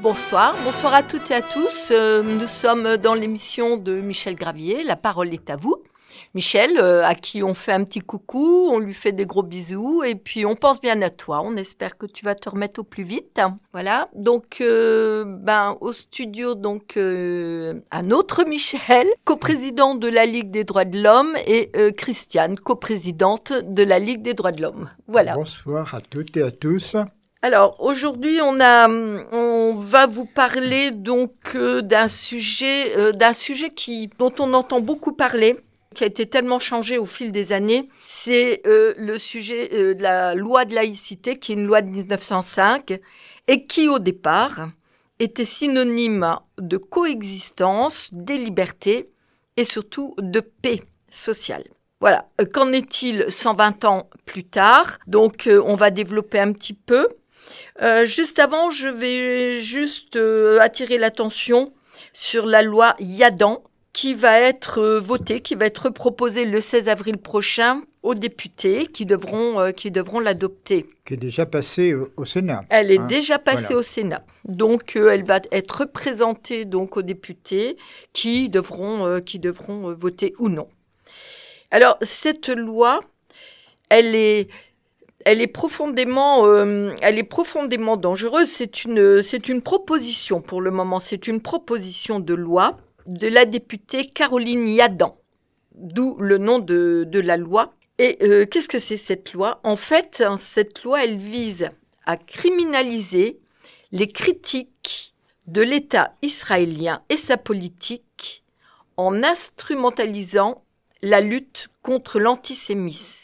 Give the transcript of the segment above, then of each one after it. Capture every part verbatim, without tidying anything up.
Bonsoir, bonsoir à toutes et à tous. Euh, nous sommes dans l'émission de Michel Gravier, La parole est à vous. Michel, euh, à qui on fait un petit coucou, on lui fait des gros bisous et puis on pense bien à toi. On espère que tu vas te remettre au plus vite. Voilà, donc euh, ben, au studio, donc, euh, un autre Michel, coprésident de la Ligue des droits de l'homme, et euh, Christiane, coprésidente de la Ligue des droits de l'homme. Voilà. Bonsoir à toutes et à tous. Alors, aujourd'hui, on a, on va vous parler donc euh, d'un sujet, euh, d'un sujet qui, dont on entend beaucoup parler, qui a été tellement changé au fil des années. C'est euh, le sujet euh, de la loi de laïcité, qui est une loi de dix-neuf cent cinq, et qui, au départ, était synonyme de coexistence, des libertés et surtout de paix sociale. Voilà. Qu'en est-il cent vingt ans plus tard ? Donc, euh, on va développer un petit peu. Euh, juste avant, je vais juste euh, attirer l'attention sur la loi Yadan qui va être euh, votée, qui va être proposée le seize avril prochain aux députés qui devront, euh, qui devront l'adopter. Qui est déjà passée au, au Sénat. Elle est hein. déjà passée voilà. au Sénat. Donc, euh, elle va être présentée donc, aux députés qui devront, euh, qui devront euh, voter ou non. Alors, cette loi, elle est... Elle est profondément, euh, elle est profondément dangereuse. C'est une, c'est une proposition pour le moment. C'est une proposition de loi de la députée Caroline Yadan, d'où le nom de, de la loi. Et euh, qu'est-ce que c'est cette loi ? En fait, cette loi, elle vise à criminaliser les critiques de l'État israélien et sa politique en instrumentalisant la lutte contre l'antisémitisme.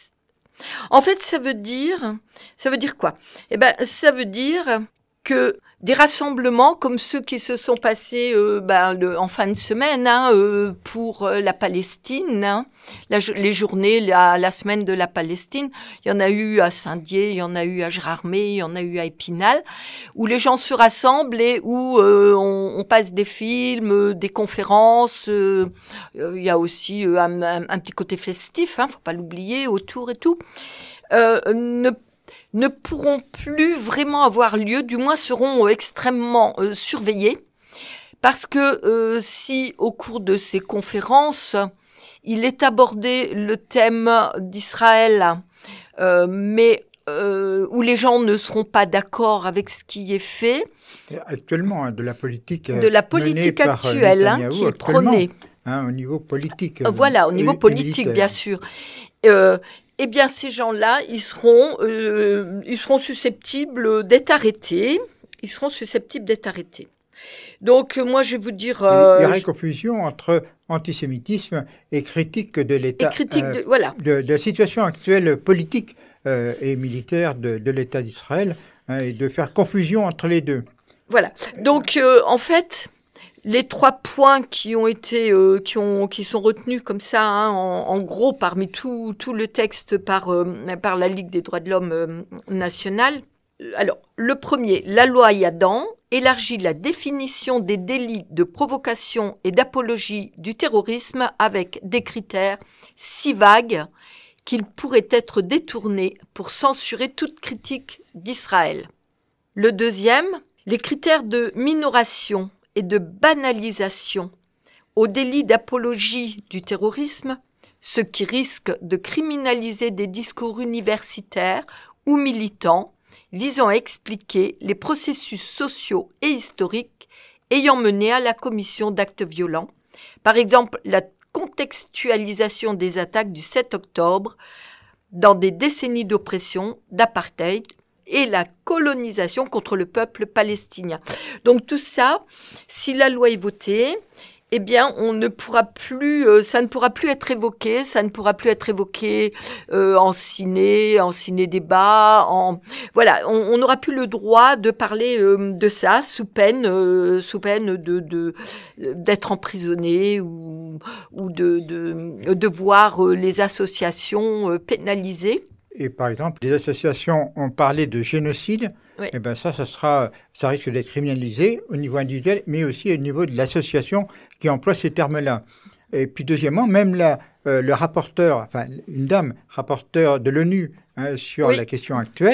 En fait, ça veut dire, ça veut dire quoi ? Eh ben, ça veut dire que des rassemblements comme ceux qui se sont passés euh, ben, le, en fin de semaine hein, euh, pour euh, la Palestine, hein, la, les journées, la, la semaine de la Palestine, il y en a eu à Saint-Dié, il y en a eu à Gérardmer, il y en a eu à Épinal, où les gens se rassemblent et où euh, on, on passe des films, euh, des conférences. Euh, euh, il y a aussi euh, un, un, un petit côté festif, hein, faut pas l'oublier, autour et tout. Euh, ne ne pourront plus vraiment avoir lieu, du moins seront euh, extrêmement euh, surveillés, parce que euh, si au cours de ces conférences, il est abordé le thème d'Israël, euh, mais euh, où les gens ne seront pas d'accord avec ce qui est fait. Actuellement, hein, de la politique De la politique actuelle hein, qui est prônée. Hein, au niveau politique. Voilà, au niveau et, politique, et bien sûr. Euh, Eh bien, ces gens-là, ils seront, euh, ils seront susceptibles d'être arrêtés. Ils seront susceptibles d'être arrêtés. Donc, euh, moi, je vais vous dire... Euh, il y aurait confusion entre antisémitisme et critique de l'État... Et critique de... Euh, voilà. De, de la situation actuelle politique euh, et militaire de, de l'État d'Israël, hein, et de faire confusion entre les deux. Voilà. Donc, euh, en fait... Les trois points qui ont été, euh, qui ont, qui sont retenus comme ça, hein, en, en gros, parmi tout, tout le texte par, euh, par la Ligue des droits de l'homme euh, nationale. Alors, le premier, la loi Yadan élargit la définition des délits de provocation et d'apologie du terrorisme avec des critères si vagues qu'ils pourraient être détournés pour censurer toute critique d'Israël. Le deuxième, les critères de minoration et de banalisation au délit d'apologie du terrorisme, ce qui risque de criminaliser des discours universitaires ou militants visant à expliquer les processus sociaux et historiques ayant mené à la commission d'actes violents, par exemple la contextualisation des attaques du sept octobre dans des décennies d'oppression, d'apartheid, et la colonisation contre le peuple palestinien. Donc tout ça, si la loi est votée, eh bien, on ne pourra plus, euh, ça ne pourra plus être évoqué, ça ne pourra plus être évoqué euh, en ciné, en ciné-débat, en voilà, on n'aura plus le droit de parler euh, de ça sous peine, euh, sous peine de, de d'être emprisonné ou ou de de, de voir euh, les associations euh, pénalisées. Et par exemple, les associations ont parlé de génocide, oui. Et ben ça, ça sera, ça risque d'être criminalisé au niveau individuel, mais aussi au niveau de l'association qui emploie ces termes-là. Et puis deuxièmement, même là, euh, le rapporteur, enfin une dame rapporteur de l'ONU hein, sur oui. la question actuelle,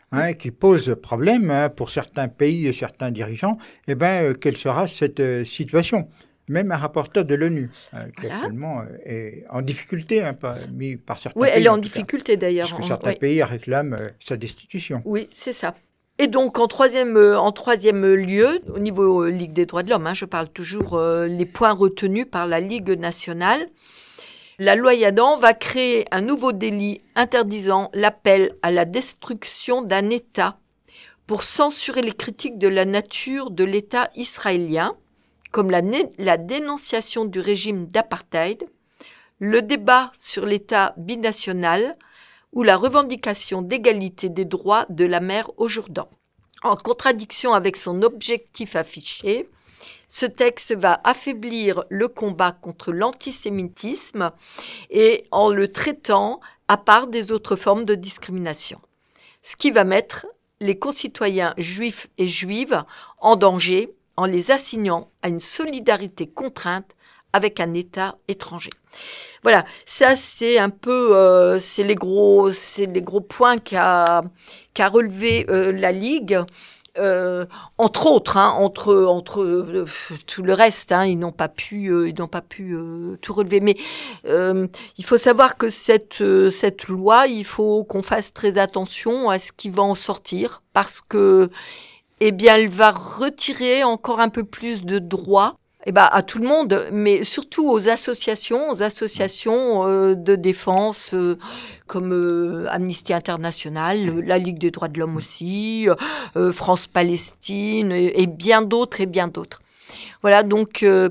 hein, qui pose problème hein, pour certains pays et certains dirigeants, eh ben, euh, quelle sera cette euh, situation? Même un rapporteur de l'ONU, euh, qui voilà. actuellement euh, est en difficulté, hein, par, mis par certains oui, pays. Oui, elle est en, en cas, difficulté d'ailleurs. Parce que en, certains oui. pays réclament euh, sa destitution. Oui, c'est ça. Et donc, en troisième, euh, en troisième lieu, au niveau euh, Ligue des droits de l'homme, hein, je parle toujours euh, les points retenus par la Ligue nationale, la loi Yadan va créer un nouveau délit interdisant l'appel à la destruction d'un État pour censurer les critiques de la nature de l'État israélien, comme la, né- la dénonciation du régime d'apartheid, le débat sur l'État binational ou la revendication d'égalité des droits de la mer au Jourdain. En contradiction avec son objectif affiché, ce texte va affaiblir le combat contre l'antisémitisme et en le traitant à part des autres formes de discrimination, ce qui va mettre les concitoyens juifs et juives en danger en les assignant à une solidarité contrainte avec un État étranger. Voilà, ça c'est un peu, euh, c'est les gros, c'est les gros points qu'a, qu'a relevé euh, la Ligue. Euh, entre autres, hein, entre entre euh, tout le reste, hein, ils n'ont pas pu, euh, ils n'ont pas pu euh, tout relever. Mais euh, il faut savoir que cette euh, cette loi, il faut qu'on fasse très attention à ce qui va en sortir, parce que, eh bien, elle va retirer encore un peu plus de droits. Eh ben, à tout le monde, mais surtout aux associations, aux associations euh, de défense euh, comme euh, Amnesty International, la Ligue des droits de l'homme aussi, euh, France-Palestine et, et bien d'autres et bien d'autres. Voilà, donc euh,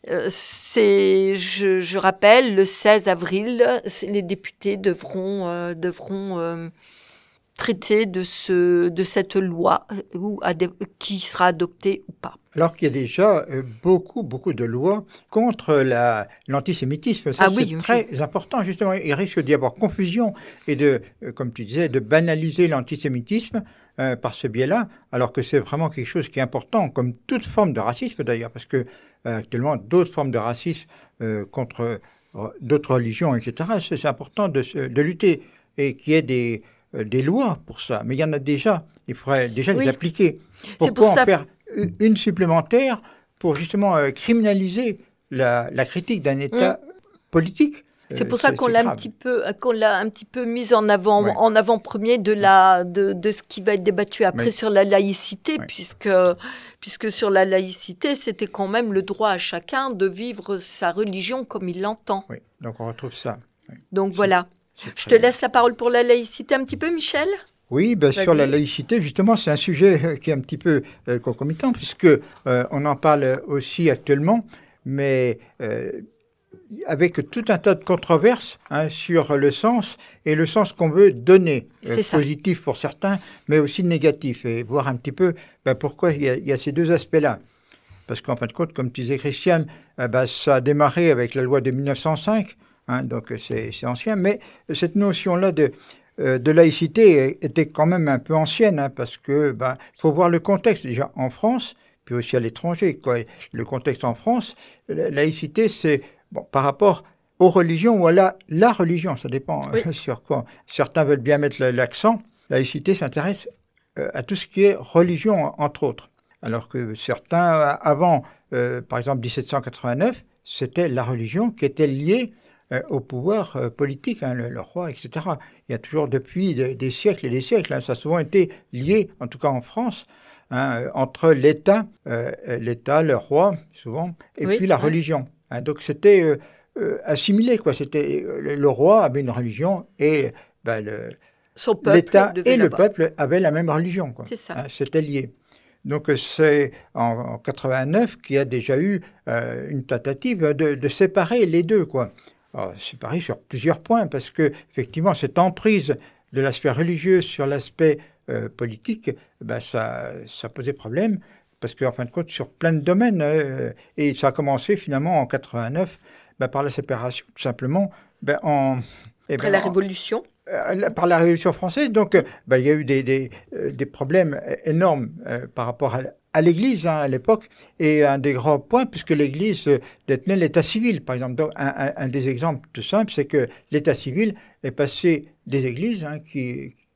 c'est, je, je rappelle, le seize avril, les députés devront euh, devront euh, traiter de ce de cette loi ou adé- qui sera adoptée ou pas. Alors qu'il y a déjà euh, beaucoup, beaucoup de lois contre la, l'antisémitisme. Ça, ah c'est oui, très oui. important, justement. Il risque d'y avoir confusion et de, euh, comme tu disais, de banaliser l'antisémitisme euh, par ce biais-là, alors que c'est vraiment quelque chose qui est important, comme toute forme de racisme d'ailleurs, parce que euh, actuellement, d'autres formes de racisme euh, contre euh, d'autres religions, et cetera, c'est, c'est important de, de lutter et qu'il y ait des, euh, des lois pour ça. Mais il y en a déjà. Il faudrait déjà oui. les appliquer. Pourquoi c'est pour ça. en faire une supplémentaire pour justement euh, criminaliser la, la critique d'un État mmh. politique. C'est pour euh, ça c'est, qu'on c'est l'a grave. un petit peu, qu'on l'a un petit peu mise en avant, ouais. en avant-premier de la, de, de ce qui va être débattu après ouais. sur la laïcité, ouais. puisque, puisque sur la laïcité, c'était quand même le droit à chacun de vivre sa religion comme il l'entend. Oui, donc on retrouve ça. Oui. Donc c'est, voilà. C'est Je te bien. laisse la parole pour la laïcité un petit peu, Michel. Oui, ben sur la laïcité, justement, c'est un sujet qui est un petit peu euh, concomitant, puisque euh, on en parle aussi actuellement, mais euh, avec tout un tas de controverses hein, sur le sens et le sens qu'on veut donner, euh, positif pour certains, mais aussi négatif, et voir un petit peu ben, pourquoi il y, a, il y a ces deux aspects-là. Parce qu'en fin de compte, comme tu disais, Christiane, euh, ben, ça a démarré avec la loi de mille neuf cent cinq, hein, donc c'est, c'est ancien, mais cette notion-là de de laïcité était quand même un peu ancienne, hein, parce que bah, faut voir le contexte déjà en France, puis aussi à l'étranger, quoi. Le contexte en France, la laïcité, c'est bon, par rapport aux religions ou à la, la religion, ça dépend oui. hein, sur quoi. Certains veulent bien mettre l'accent. Laïcité s'intéresse euh, à tout ce qui est religion, entre autres. Alors que certains, avant, euh, par exemple dix-sept cent quatre-vingt-neuf, c'était la religion qui était liée au pouvoir euh, politique, hein, le, le roi, et cetera. Il y a toujours depuis de, des siècles et des siècles, hein, ça a souvent été lié, en tout cas en France, hein, entre l'État, euh, l'État, le roi, souvent, et oui, puis la ouais. religion. Hein, donc c'était euh, euh, assimilé, quoi. C'était le, le roi avait une religion et ben, le, Son peuple l'État et le peuple avaient la même religion, quoi. C'est ça. Hein, c'était lié. Donc c'est en, en quatre-vingt-neuf qu'il y a déjà eu euh, une tentative de, de séparer les deux, quoi. Alors, c'est pareil sur plusieurs points, parce que effectivement, cette emprise de l'aspect religieux sur l'aspect euh, politique, ben, ça, ça posait problème, parce qu'en fin de compte, sur plein de domaines, euh, et ça a commencé finalement en quatre-vingt-neuf, ben, par la séparation, tout simplement. Ben, en, eh Après ben, la Révolution euh, Par la Révolution française, donc ben, il y a eu des, des, euh, des problèmes énormes euh, par rapport à à l'Église hein, à l'époque, et un des grands points, puisque l'Église euh, détenait l'état civil, par exemple. Donc, un, un, un des exemples tout simples, c'est que l'état civil est passé des églises, hein, qui,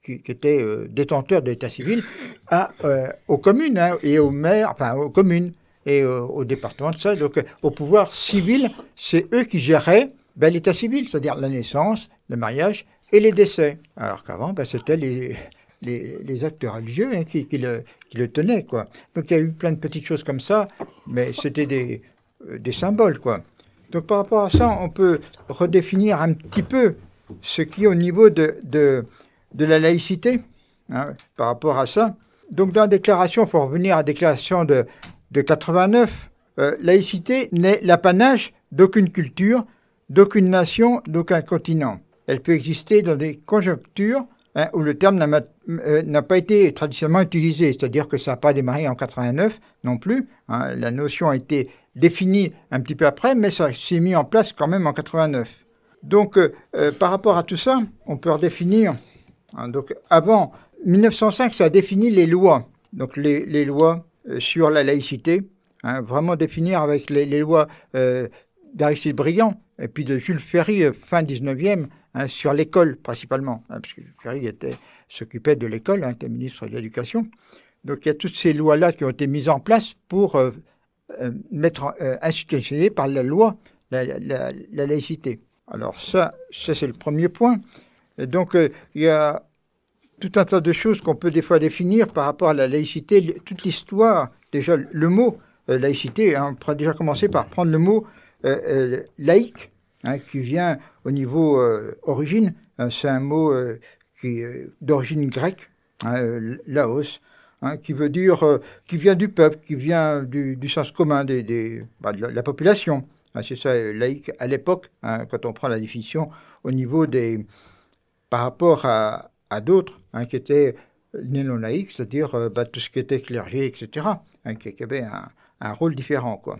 qui, qui étaient euh, détenteurs de l'état civil, à, euh, aux communes hein, et aux maires, enfin aux communes et euh, au département de ça. Donc, euh, au pouvoir civil, c'est eux qui géraient ben, l'état civil, c'est-à-dire la naissance, le mariage et les décès. Alors qu'avant, ben, c'était les, les, les acteurs religieux hein, qui, qui, le, qui le tenaient, quoi. Donc, il y a eu plein de petites choses comme ça, mais c'était des, euh, des symboles, quoi. Donc, par rapport à ça, on peut redéfinir un petit peu ce qui est au niveau de, de, de la laïcité, hein, par rapport à ça. Donc, dans la déclaration, il faut revenir à la déclaration de, de quatre-vingt-neuf, euh, laïcité n'est l'apanage d'aucune culture, d'aucune nation, d'aucun continent. Elle peut exister dans des conjonctures hein, où le terme n'a, euh, n'a pas été traditionnellement utilisé, c'est-à-dire que ça n'a pas démarré en quatre-vingt-neuf non plus. Hein, la notion a été définie un petit peu après, mais ça s'est mis en place quand même en quatre-vingt-neuf. Donc, euh, euh, par rapport à tout ça, on peut redéfinir. Hein, donc, avant mille neuf cent cinq, ça a défini les lois. Donc, les, les lois euh, sur la laïcité, hein, vraiment définir avec les, les lois euh, d'Aristide Briand et puis de Jules Ferry, euh, fin dix-neuvième, hein, sur l'école principalement, hein, parce que Jules Ferry était, s'occupait de l'école, hein, était ministre de l'Éducation. Donc, il y a toutes ces lois-là qui ont été mises en place pour euh, euh, mettre euh, institutionnalisées par la loi la, la, la laïcité. Alors ça, ça c'est le premier point. Et donc, euh, il y a tout un tas de choses qu'on peut des fois définir par rapport à la laïcité. Toute l'histoire, déjà, le mot euh, laïcité, hein, on pourrait déjà commencer par prendre le mot euh, euh, laïque, hein, qui vient au niveau euh, origine. Hein, c'est un mot euh, qui est d'origine grecque, hein, euh, laos, hein, qui veut dire, euh, qui vient du peuple, qui vient du, du sens commun des, des, bah, de la, la population. C'est ça, laïque, à l'époque, hein, quand on prend la définition au niveau des... par rapport à, à d'autres hein, qui étaient non laïques, c'est-à-dire euh, bah, tout ce qui était clergé, et cetera, hein, qui, qui avait un, un rôle différent, quoi.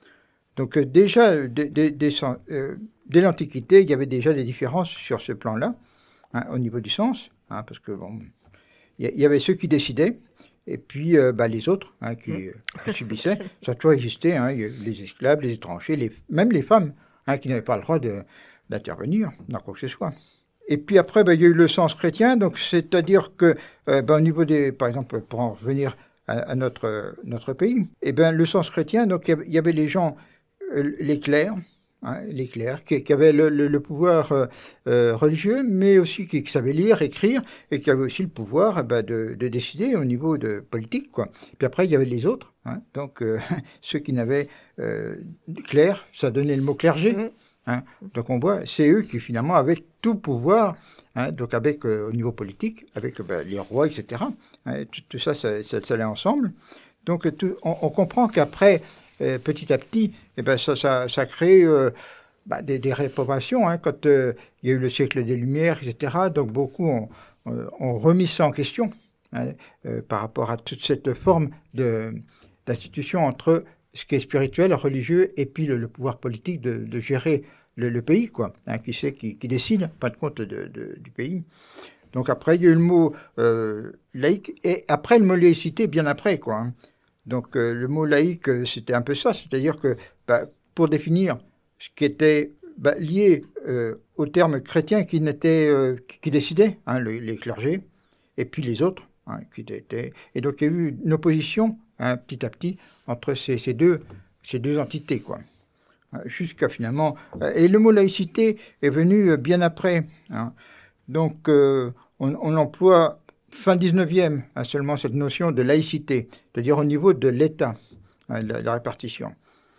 Donc euh, déjà, dès, dès, dès, euh, dès l'Antiquité, il y avait déjà des différences sur ce plan-là, hein, au niveau du sens, hein, parce que bon, il y, y avait ceux qui décidaient, et puis euh, bah, les autres hein, qui, euh, qui subissaient. Ça a toujours existé, hein, les esclaves, les étrangers, les, même les femmes hein, qui n'avaient pas le droit de, d'intervenir dans quoi que ce soit. Et puis après, bah, il y a eu le sens chrétien, donc c'est-à-dire que, euh, bah, au niveau des, par exemple, pour en revenir à, à notre, notre pays, et ben le sens chrétien, donc il y avait les gens, euh, les clercs, hein, les clercs, qui, qui avaient le, le, le pouvoir euh, euh, religieux, mais aussi qui, qui savaient lire, écrire, et qui avaient aussi le pouvoir eh ben, de, de décider au niveau de politique, quoi. Puis après, il y avait les autres, hein, donc euh, ceux qui n'avaient euh, clerc, ça donnait le mot clergé. Mmh. Hein. Donc on voit, c'est eux qui finalement avaient tout pouvoir, hein, donc avec euh, au niveau politique, avec ben, les rois, et cetera. Hein, tout, tout ça, ça, ça, ça allait ensemble. Donc tout, on, on comprend qu'après, euh, petit à petit, eh ben, ça, ça, ça crée euh, bah, des, des réprobations. Hein, quand euh, il y a eu le siècle des Lumières, et cetera. Donc beaucoup ont, ont remis ça en question hein, euh, par rapport à toute cette forme de, d'institution entre ce qui est spirituel, religieux, et puis le, le pouvoir politique de, de gérer le, le pays, quoi, hein, qui sait, qui, qui décide, pas de compte de, de, du pays. Donc après, il y a eu le mot euh, laïque, et après le mot laïcité, bien après, quoi. Hein. Donc euh, le mot laïque, c'était un peu ça, c'est-à-dire que bah, pour définir ce qui était bah, lié euh, au terme chrétien qui, n'était, euh, qui, qui décidait, hein, le, les clergés, et puis les autres, hein, qui étaient... Et donc il y a eu une opposition, hein, petit à petit, entre ces, ces, deux, ces deux entités, quoi. Jusqu'à finalement... Et le mot laïcité est venu bien après. Hein. Donc, euh, on, on emploie fin dix-neuvième hein, seulement cette notion de laïcité, c'est-à-dire au niveau de l'État, hein, la, la répartition.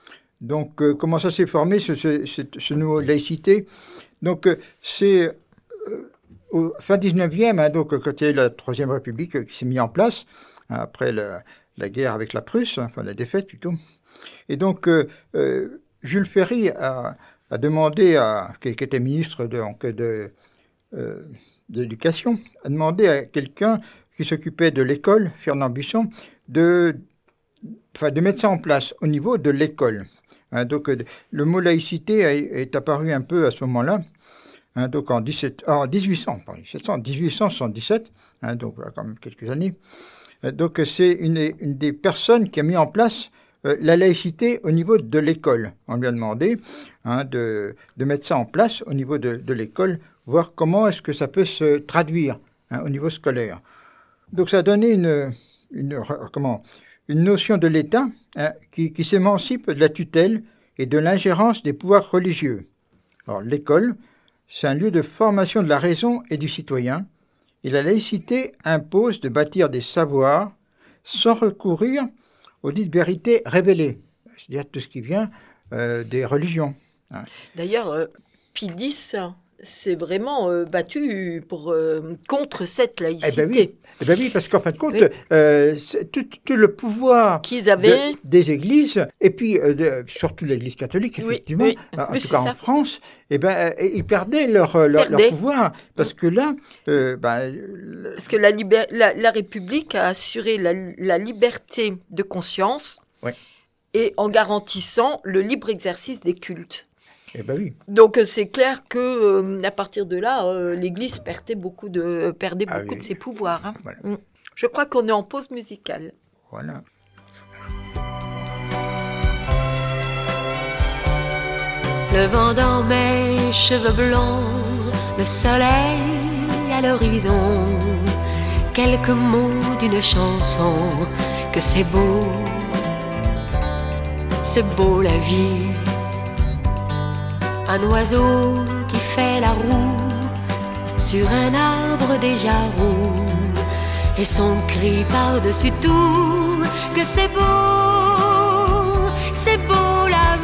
Donc, euh, comment ça s'est formé, ce, ce, ce, ce nouveau laïcité? Donc, euh, c'est... Euh, au fin dix-neuvième, hein, donc, quand il y a eu la Troisième République euh, qui s'est mise en place, hein, après la, la guerre avec la Prusse, hein, enfin la défaite plutôt. Et donc... Euh, euh, Jules Ferry a, a demandé, à, qui, qui était ministre de, donc, de, euh, de l'Éducation, a demandé à quelqu'un qui s'occupait de l'école, Fernand Buisson, de, enfin, de mettre ça en place au niveau de l'école. Hein, donc le mot laïcité est, est apparu un peu à ce moment-là, hein, donc en, dix-sept, en dix-huit cents, pardon, dix-huit cent soixante-dix-sept, hein, donc voilà, quand même quelques années. Donc c'est une, une des personnes qui a mis en place Euh, la laïcité au niveau de l'école. On lui a demandé hein, de, de mettre ça en place au niveau de, de l'école, voir comment est-ce que ça peut se traduire hein, au niveau scolaire. Donc ça a donné une, une, comment, une notion de l'État hein, qui, qui s'émancipe de la tutelle et de l'ingérence des pouvoirs religieux. Alors l'école, c'est un lieu de formation de la raison et du citoyen, et la laïcité impose de bâtir des savoirs sans recourir aux dites vérités révélées, c'est-à-dire tout ce qui vient euh, des religions. Hein. D'ailleurs, euh, Pie X s'est vraiment euh, battu pour, euh, contre cette laïcité. Eh bien oui. Eh ben oui, parce qu'en fin de compte, oui. euh, tout, tout le pouvoir qu'ils avaient de, des églises, et puis euh, de, surtout l'Église catholique, effectivement, oui, oui. en oui, tout cas ça. en France, eh ben, ils perdaient leur, leur, Perdaient. leur pouvoir, parce que là... Euh, ben, parce que la, libé- la, la République a assuré la, la liberté de conscience oui. et en garantissant le libre exercice des cultes. Eh ben oui. Donc c'est clair que euh, à partir de là, euh, l'Église perdait beaucoup de perdait Ah, beaucoup oui. de ses pouvoirs. Hein. Voilà. Mm. Je crois qu'on est en pause musicale. Voilà. Le vent dans mes cheveux blonds, le soleil à l'horizon, quelques mots d'une chanson, que c'est beau, c'est beau la vie. Un oiseau qui fait la roue sur un arbre déjà roux, et son cri par-dessus tout, que c'est beau, c'est beau la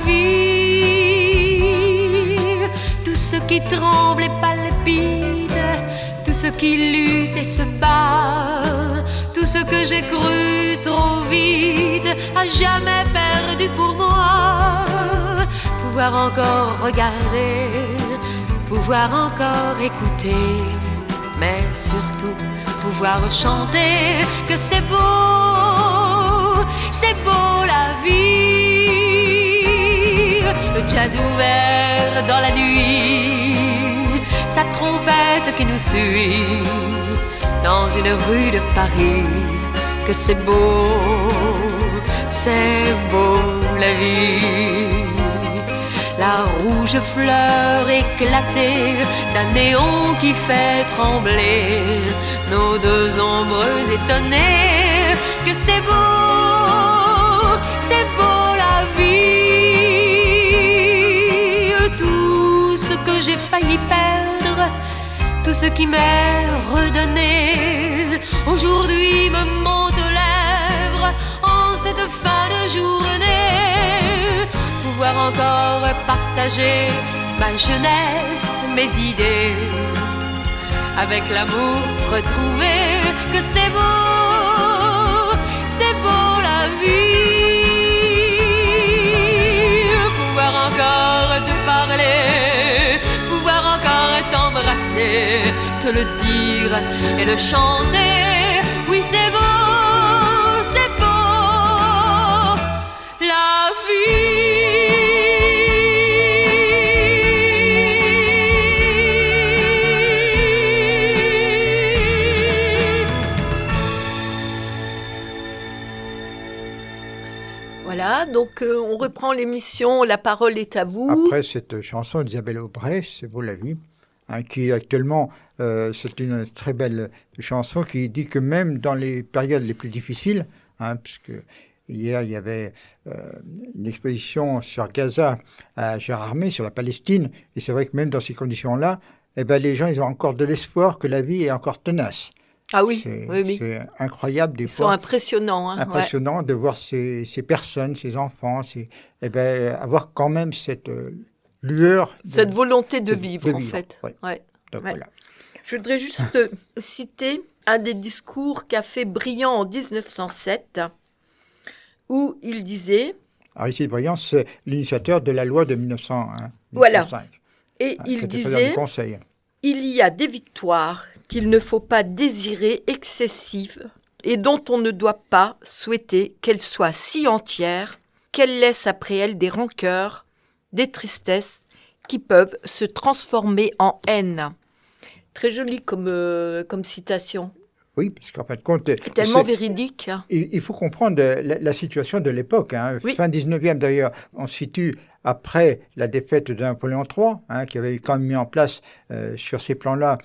vie. Tout ce qui tremble et palpite, tout ce qui lutte et se bat, tout ce que j'ai cru trop vite, à jamais perdu pour moi. Pouvoir encore regarder, pouvoir encore écouter, mais surtout pouvoir chanter que c'est beau, c'est beau la vie. Le jazz ouvert dans la nuit, sa trompette qui nous suit dans une rue de Paris, que c'est beau, c'est beau la vie. La rouge fleur éclatée d'un néon qui fait trembler nos deux ombres étonnées, que c'est beau, c'est beau la vie. Tout ce que j'ai failli perdre, tout ce qui m'est redonné, aujourd'hui me monte aux lèvres en cette fin de journée. Pouvoir encore partager ma jeunesse, mes idées, avec l'amour retrouvé, que c'est beau, c'est beau la vie. Pouvoir encore te parler, pouvoir encore t'embrasser, te le dire et le chanter, oui c'est beau, c'est beau la vie. Voilà, donc euh, on reprend l'émission, la parole est à vous. Après cette chanson d'Isabelle Aubray, C'est beau la vie, hein, qui actuellement, euh, c'est une très belle chanson qui dit que même dans les périodes les plus difficiles, hein, puisque hier il y avait euh, une exposition sur Gaza à Gérardmer, sur la Palestine, et c'est vrai que même dans ces conditions-là, eh ben, les gens ils ont encore de l'espoir que la vie est encore tenace. Ah oui, c'est, oui, oui. c'est incroyable des Ils fois. sont impressionnants. Hein, impressionnant ouais. de voir ces, ces personnes, ces enfants, ces, eh ben, avoir quand même cette euh, lueur. De, cette volonté de, de vivre, de vivre, en fait. Ouais. Ouais. Donc, ouais. voilà. Je voudrais juste citer un des discours qu'a fait Briand en dix-neuf cent sept, où il disait... Aristide Briand, c'est l'initiateur de la loi de mille neuf cents, hein, voilà. mille neuf cent cinq. Et hein, il disait... Il y a des victoires qu'il ne faut pas désirer excessives et dont on ne doit pas souhaiter qu'elles soient si entières qu'elles laissent après elles des rancœurs, des tristesses qui peuvent se transformer en haine. Très joli comme, euh, comme citation. Oui, parce qu'en fin de compte... C'est tellement c'est, véridique. Il, il faut comprendre la, la situation de l'époque. Hein. Oui. Fin dix-neuvième d'ailleurs, on se situe après la défaite de Napoléon trois, hein, qui avait quand même mis en place euh, sur ces plans-là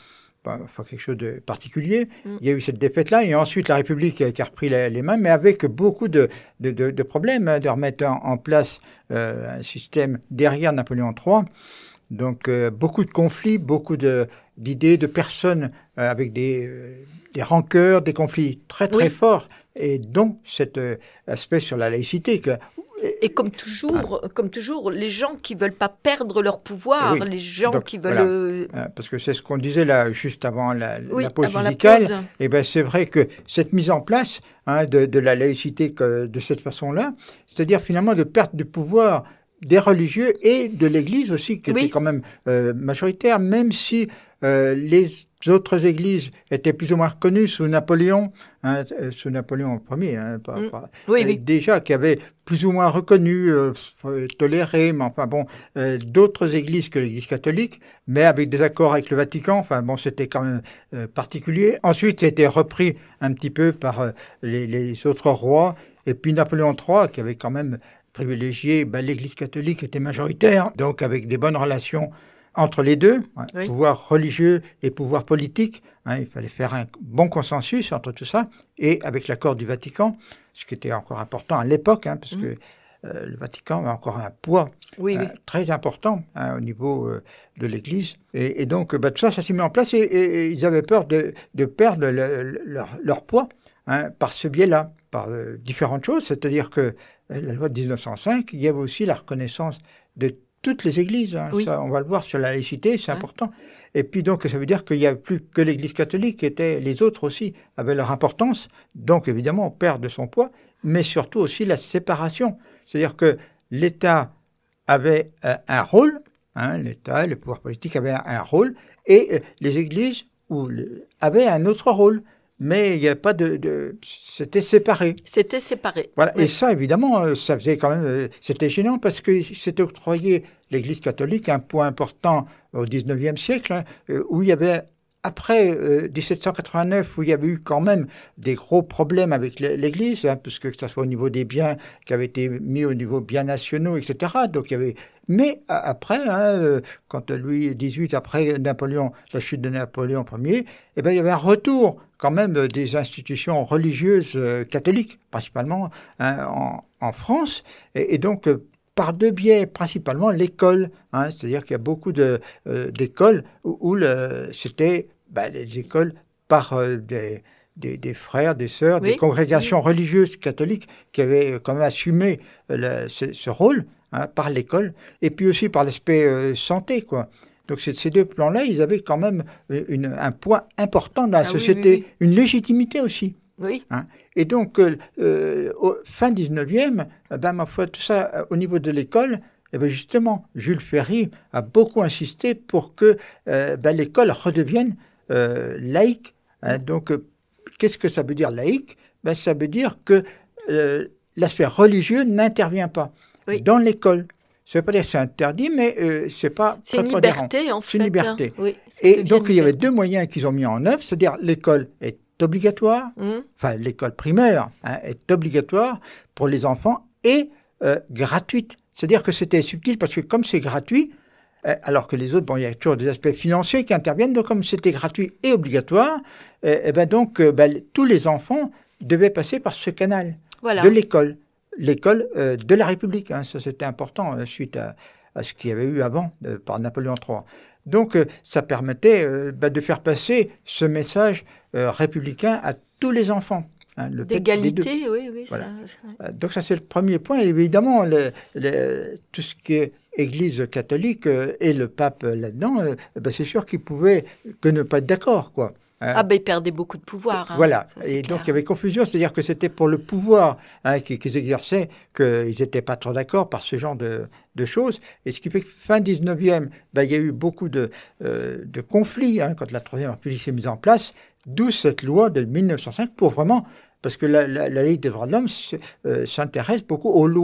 ben, enfin, quelque chose de particulier. Mm. Il y a eu cette défaite-là, et ensuite la République qui a, qui a repris la, les mains, mais avec beaucoup de, de, de, de problèmes, hein, de remettre en, en place euh, un système derrière Napoléon trois. Donc, euh, beaucoup de conflits, beaucoup de, d'idées, de personnes euh, avec des, euh, des rancœurs, des conflits très, très Oui. forts, et donc cet euh, aspect sur la laïcité. Que, Et comme toujours, ah. comme toujours, les gens qui veulent pas perdre leur pouvoir, oui. les gens Donc, qui veulent... Voilà. Euh... Parce que c'est ce qu'on disait là, juste avant la, oui, la pause avant musicale. La pause. Et ben, c'est vrai que cette mise en place hein, de, de la laïcité que, de cette façon-là, c'est-à-dire finalement de perte de pouvoir des religieux et de l'Église aussi, qui oui. était quand même euh, majoritaire, même si euh, les autres églises étaient plus ou moins reconnues sous Napoléon, hein, sous Napoléon Ier, hein, pas, mmh. pas, oui, euh, oui. déjà qui avait plus ou moins reconnu, euh, toléré, mais enfin bon, euh, d'autres églises que l'Église catholique, mais avec des accords avec le Vatican, enfin bon, c'était quand même euh, particulier. Ensuite, ça a été repris un petit peu par euh, les, les autres rois, et puis Napoléon trois, qui avait quand même privilégié, ben, l'Église catholique était majoritaire, donc avec des bonnes relations entre les deux, hein, oui. pouvoir religieux et pouvoir politique. Hein, il fallait faire un bon consensus entre tout ça, et avec l'accord du Vatican, ce qui était encore important à l'époque, hein, parce mmh. que euh, le Vatican a encore un poids oui, euh, oui. très important hein, au niveau euh, de l'Église. Et, et donc, bah, tout ça, ça s'est mis en place, et, et, et ils avaient peur de, de perdre le, leur, leur poids hein, par ce biais-là, par euh, différentes choses. C'est-à-dire que euh, la loi de dix-neuf cent cinq, il y avait aussi la reconnaissance de toutes les églises, hein, oui. ça, on va le voir sur la laïcité, c'est ouais. important. Et puis donc, ça veut dire qu'il n'y a plus que l'Église catholique, qui était, les autres aussi avaient leur importance. Donc, évidemment, on perd de son poids, mais surtout aussi la séparation. C'est-à-dire que l'État avait euh, un rôle, hein, l'État, le pouvoir politique avait un, un rôle, et euh, les églises ou le, avaient un autre rôle. Mais il n'y avait pas de, de... C'était séparé. C'était séparé. Voilà. Oui. Et ça, évidemment, ça faisait quand même... C'était gênant parce que c'était octroyé l'Église catholique un point important au dix-neuvième siècle, hein, où il y avait, après euh, dix-sept cent quatre-vingt-neuf, où il y avait eu quand même des gros problèmes avec l'Église, hein, parce que, que ce soit au niveau des biens qui avaient été mis au niveau biens nationaux, et cetera. Donc il y avait... Mais après, hein, quand Louis dix-huit, après Napoléon, la chute de Napoléon Ier, eh ben, il y avait un retour quand même des institutions religieuses euh, catholiques, principalement hein, en, en France. Et, et donc, euh, par deux biais, principalement l'école. Hein, c'est-à-dire qu'il y a beaucoup de, euh, d'écoles où, où le, c'était bah, les écoles par euh, des... Des, des frères, des sœurs, oui. des congrégations oui. religieuses catholiques qui avaient quand même assumé le, ce, ce rôle hein, par l'école, et puis aussi par l'aspect euh, santé, quoi. Donc c'est, ces deux plans-là, ils avaient quand même une, un poids important dans la ah, société, oui, oui, oui. une légitimité aussi. Oui. Hein. Et donc, euh, euh, au fin dix-neuvième, ben, ma foi, tout ça, au niveau de l'école, eh bien justement, Jules Ferry a beaucoup insisté pour que euh, ben, l'école redevienne euh, laïque. Hein. Donc, qu'est-ce que ça veut dire laïque ? Ben, ça veut dire que euh, l'aspect religieux n'intervient pas oui. dans l'école. Ça ne veut pas dire que c'est interdit, mais euh, c'est pas c'est une liberté, en fait. C'est une liberté. Oui, et donc, il y avait deux moyens qu'ils ont mis en œuvre, c'est-à-dire l'école est obligatoire, mmh. enfin l'école primaire hein, est obligatoire pour les enfants et euh, gratuite. C'est-à-dire que c'était subtil parce que comme c'est gratuit, alors que les autres, bon, il y a toujours des aspects financiers qui interviennent, donc comme c'était gratuit et obligatoire, et, et ben donc euh, ben, tous les enfants devaient passer par ce canal voilà. de l'école, l'école euh, de la République. Hein, ça c'était important euh, suite à, à ce qu'il y avait eu avant euh, par Napoléon trois. Donc euh, ça permettait euh, ben, de faire passer ce message euh, républicain à tous les enfants. Hein, d'égalité, oui, oui. Voilà. Ça... Donc ça, c'est le premier point. Et évidemment, le, le, tout ce qui est Église catholique euh, et le pape là-dedans, euh, ben, c'est sûr qu'ils pouvaient que ne pas être d'accord, quoi. Hein. Ah ben, ils perdaient beaucoup de pouvoir. Hein. Voilà. Ça, et clair. Donc, il y avait confusion. C'est-à-dire que c'était pour le pouvoir hein, qu'ils, qu'ils exerçaient qu'ils n'étaient pas trop d'accord par ce genre de, de choses. Et ce qui fait que fin dix-neuvième, ben, il y a eu beaucoup de, euh, de conflits hein, quand la Troisième République s'est mise en place. D'où cette loi de mille neuf cent cinq pour vraiment, parce que la, la, la Ligue des droits de l'homme euh, s'intéresse beaucoup aux lois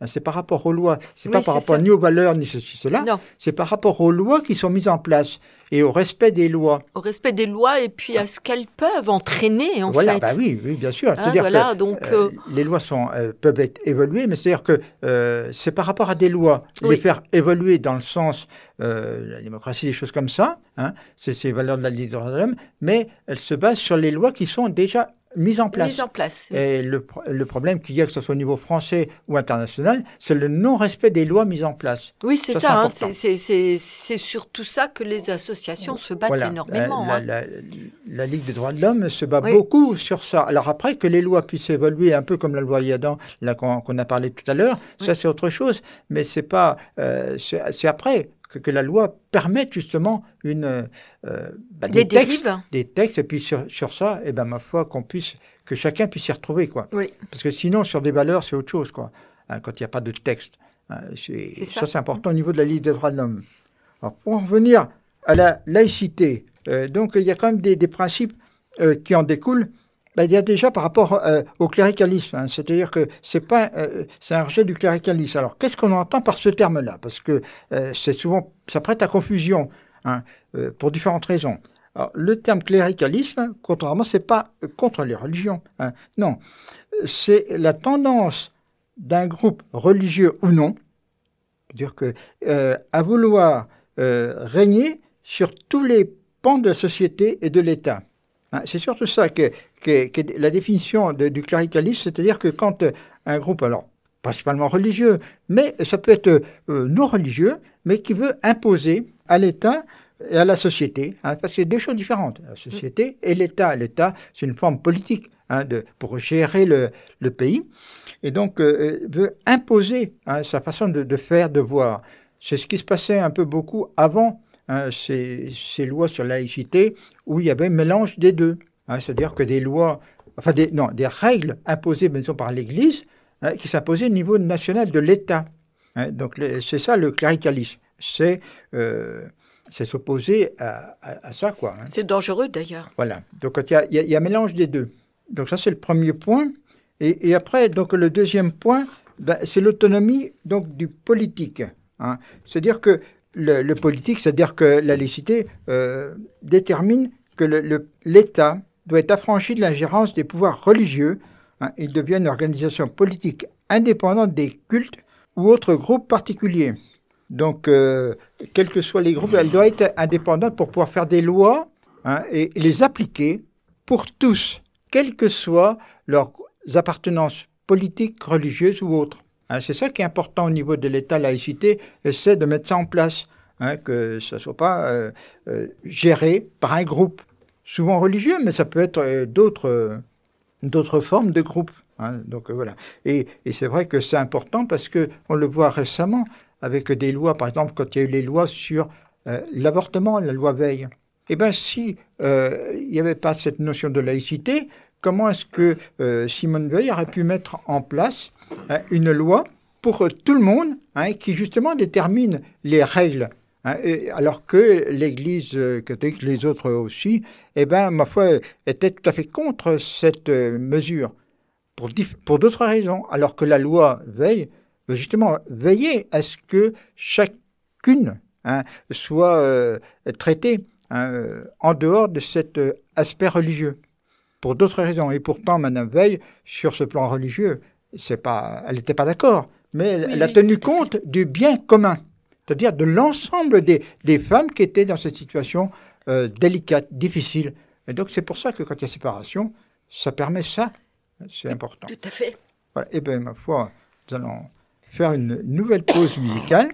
C'est par rapport aux lois. C'est Oui, pas par c'est rapport ça. ni aux valeurs, ni ceci, cela. Non. C'est par rapport aux lois qui sont mises en place et au respect des lois. Au respect des lois et puis à ce qu'elles peuvent entraîner, en voilà, fait. bah oui, oui, bien sûr. Hein, c'est-à-dire voilà, que donc, euh, euh, les lois sont, euh, peuvent être évoluées, mais c'est-à-dire que euh, c'est par rapport à des lois, Oui. les faire évoluer dans le sens euh, de la démocratie, des choses comme ça, hein, c'est ces valeurs de la Ligue des droits de l'homme, mais elles se basent sur les lois qui sont déjà mises en place. Mise en place. oui. Et le, pro- le problème qu'il y a, que ce soit au niveau français ou international, c'est le non-respect des lois mises en place. Oui, c'est Ça, ça. c'est hein, important. c'est, c'est, c'est, c'est surtout ça que les associations se battent Voilà. énormément. Euh, la, hein. la- la Ligue des droits de l'homme se bat Oui. beaucoup sur ça. Alors après, que les lois puissent évoluer un peu comme la loi Yadan, là, qu'on, qu'on a parlé tout à l'heure, Oui. ça c'est autre chose. Mais c'est pas, euh, c'est, c'est après que, que la loi permette justement une, euh, bah, des, Des textes, dérives. des textes, et puis sur, sur ça, et ben ma foi, qu'on puisse, que chacun puisse s'y retrouver, quoi. Oui. Parce que sinon, sur des valeurs, c'est autre chose, quoi. Hein, quand il n'y a pas de texte. Hein, c'est, C'est ça. ça, c'est important au niveau de la Ligue des droits de l'homme. Alors, pour en revenir à la laïcité, euh, donc il y a quand même des, des principes euh, qui en découlent. Ben, il y a déjà par rapport euh, au cléricalisme, hein, c'est-à-dire que c'est pas, euh, c'est un rejet du cléricalisme. Alors, qu'est-ce qu'on entend par ce terme-là? Parce que euh, c'est souvent, ça prête à confusion, hein, euh, pour différentes raisons. Alors, le terme cléricalisme, contrairement, c'est pas contre les religions, hein, non, c'est la tendance d'un groupe religieux ou non, c'est-à-dire que euh, à vouloir euh, régner sur tous les pans de la société et de l'État. Hein, c'est surtout ça que, que, que la définition de, du cléricalisme, c'est-à-dire que quand euh, un groupe, alors principalement religieux, mais ça peut être euh, non religieux, mais qui veut imposer à l'État et à la société, hein, parce que c'est deux choses différentes, la société et l'État. L'État, c'est une forme politique, hein, de, pour gérer le, le pays, et donc euh, veut imposer, hein, sa façon de, de faire, de voir. C'est ce qui se passait un peu beaucoup avant, hein, ces, ces lois sur la laïcité, où il y avait un mélange des deux. Hein, c'est-à-dire que des lois, enfin des, non, des règles imposées, disons, par l'Église, hein, qui s'imposaient au niveau national de l'État. Hein, donc le, c'est ça le cléricalisme. C'est, euh, c'est s'opposer à, à, à ça, quoi. Hein. C'est dangereux d'ailleurs. Voilà. Donc il y a, y, a, y a un mélange des deux. Donc ça c'est le premier point. Et, et après, donc le deuxième point, ben, c'est l'autonomie donc du politique. Hein. C'est-à-dire que le, le politique, c'est-à-dire que la laïcité euh, détermine que le, le, l'État doit être affranchi de l'ingérence des pouvoirs religieux. Hein. Il devient une organisation politique indépendante des cultes ou autres groupes particuliers. Donc, euh, quels que soient les groupes, elle doit être indépendante pour pouvoir faire des lois, hein, et les appliquer pour tous, quelles que soient leurs appartenances politiques, religieuses ou autres. Hein, c'est ça qui est important au niveau de l'État, laïcité, c'est de mettre ça en place, hein, que ça ne soit pas euh, euh, géré par un groupe, souvent religieux, mais ça peut être euh, d'autres, euh, d'autres formes de groupes. Hein, donc euh, voilà. Et, et c'est vrai que c'est important parce qu'on le voit récemment avec des lois, par exemple, quand il y a eu les lois sur euh, l'avortement, la loi Veil. Eh bien, si euh, il n'y avait pas cette notion de laïcité, comment est-ce que euh, Simone Veil aurait pu mettre en place hein, une loi pour euh, tout le monde, hein, qui justement détermine les règles, hein, et, alors que l'Église euh, catholique, les autres aussi, eh ben, ma foi, étaient tout à fait contre cette euh, mesure, pour, dif- pour d'autres raisons, alors que la loi Veil veut justement veiller à ce que chacune, hein, soit euh, traitée, hein, en dehors de cet euh, aspect religieux, pour d'autres raisons. Et pourtant, Madame Veil, sur ce plan religieux, c'est pas, elle n'était pas d'accord, mais elle, Oui, elle a oui, tenu tout à compte du bien commun, c'est-à-dire de l'ensemble des, des femmes qui étaient dans cette situation euh, délicate, difficile. Et donc, c'est pour ça que quand il y a séparation, ça permet ça, c'est important. Tout à fait. Voilà. Et bien, ma foi, nous allons faire une nouvelle pause musicale.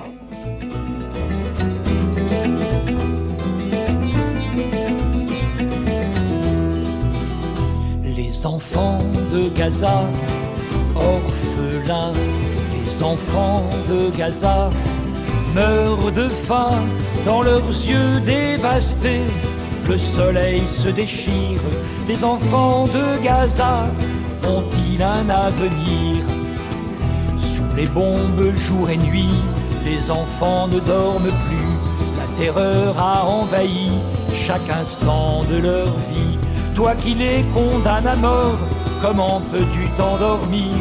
Les enfants de Gaza, orphelins, les enfants de Gaza meurent de faim dans leurs yeux dévastés. Le soleil se déchire, les enfants de Gaza ont-ils un avenir? Sous les bombes jour et nuit, les enfants ne dorment plus. La terreur a envahi chaque instant de leur vie. Toi qui les condamnes à mort, comment peux-tu t'endormir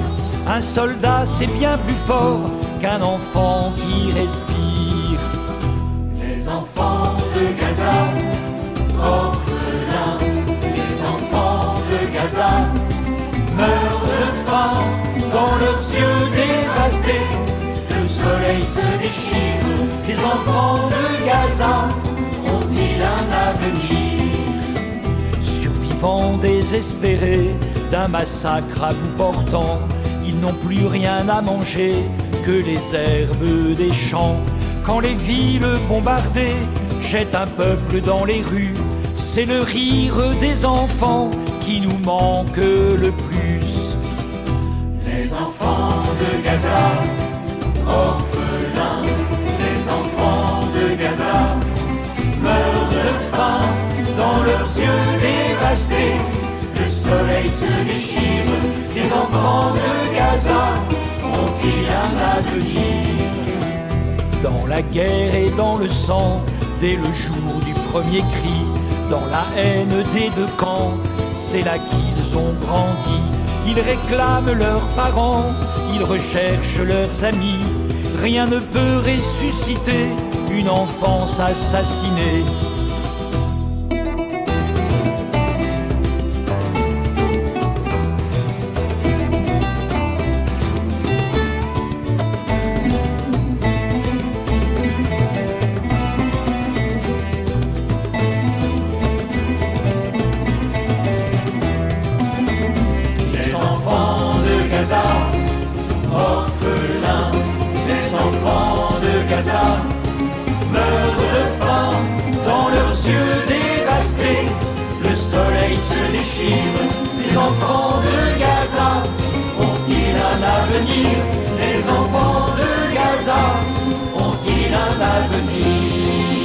Un soldat, c'est bien plus fort qu'un enfant qui respire. Les enfants de Gaza, orphelins, les enfants de Gaza meurent de faim dans leurs yeux dévastés. Le soleil se déchire, les enfants de Gaza ont-ils un avenir? Survivants désespérés d'un massacre à bout portant, ils n'ont plus rien à manger que les herbes des champs. Quand les villes bombardées jettent un peuple dans les rues, c'est le rire des enfants qui nous manque le plus. Les enfants de Gaza, orphelins, les enfants de Gaza meurent de faim dans leurs yeux dévastés. Le soleil se déchire, les enfants de Gaza ont-ils un avenir? Dans la guerre et dans le sang, dès le jour du premier cri, dans la haine des deux camps, c'est là qu'ils ont grandi. Ils réclament leurs parents, ils recherchent leurs amis. Rien ne peut ressusciter une enfance assassinée. Orphelins, les enfants de Gaza meurent de faim dans leurs yeux dévastés. Le soleil se déchire, les enfants de Gaza ont-ils un avenir? Les enfants de Gaza ont-ils un avenir?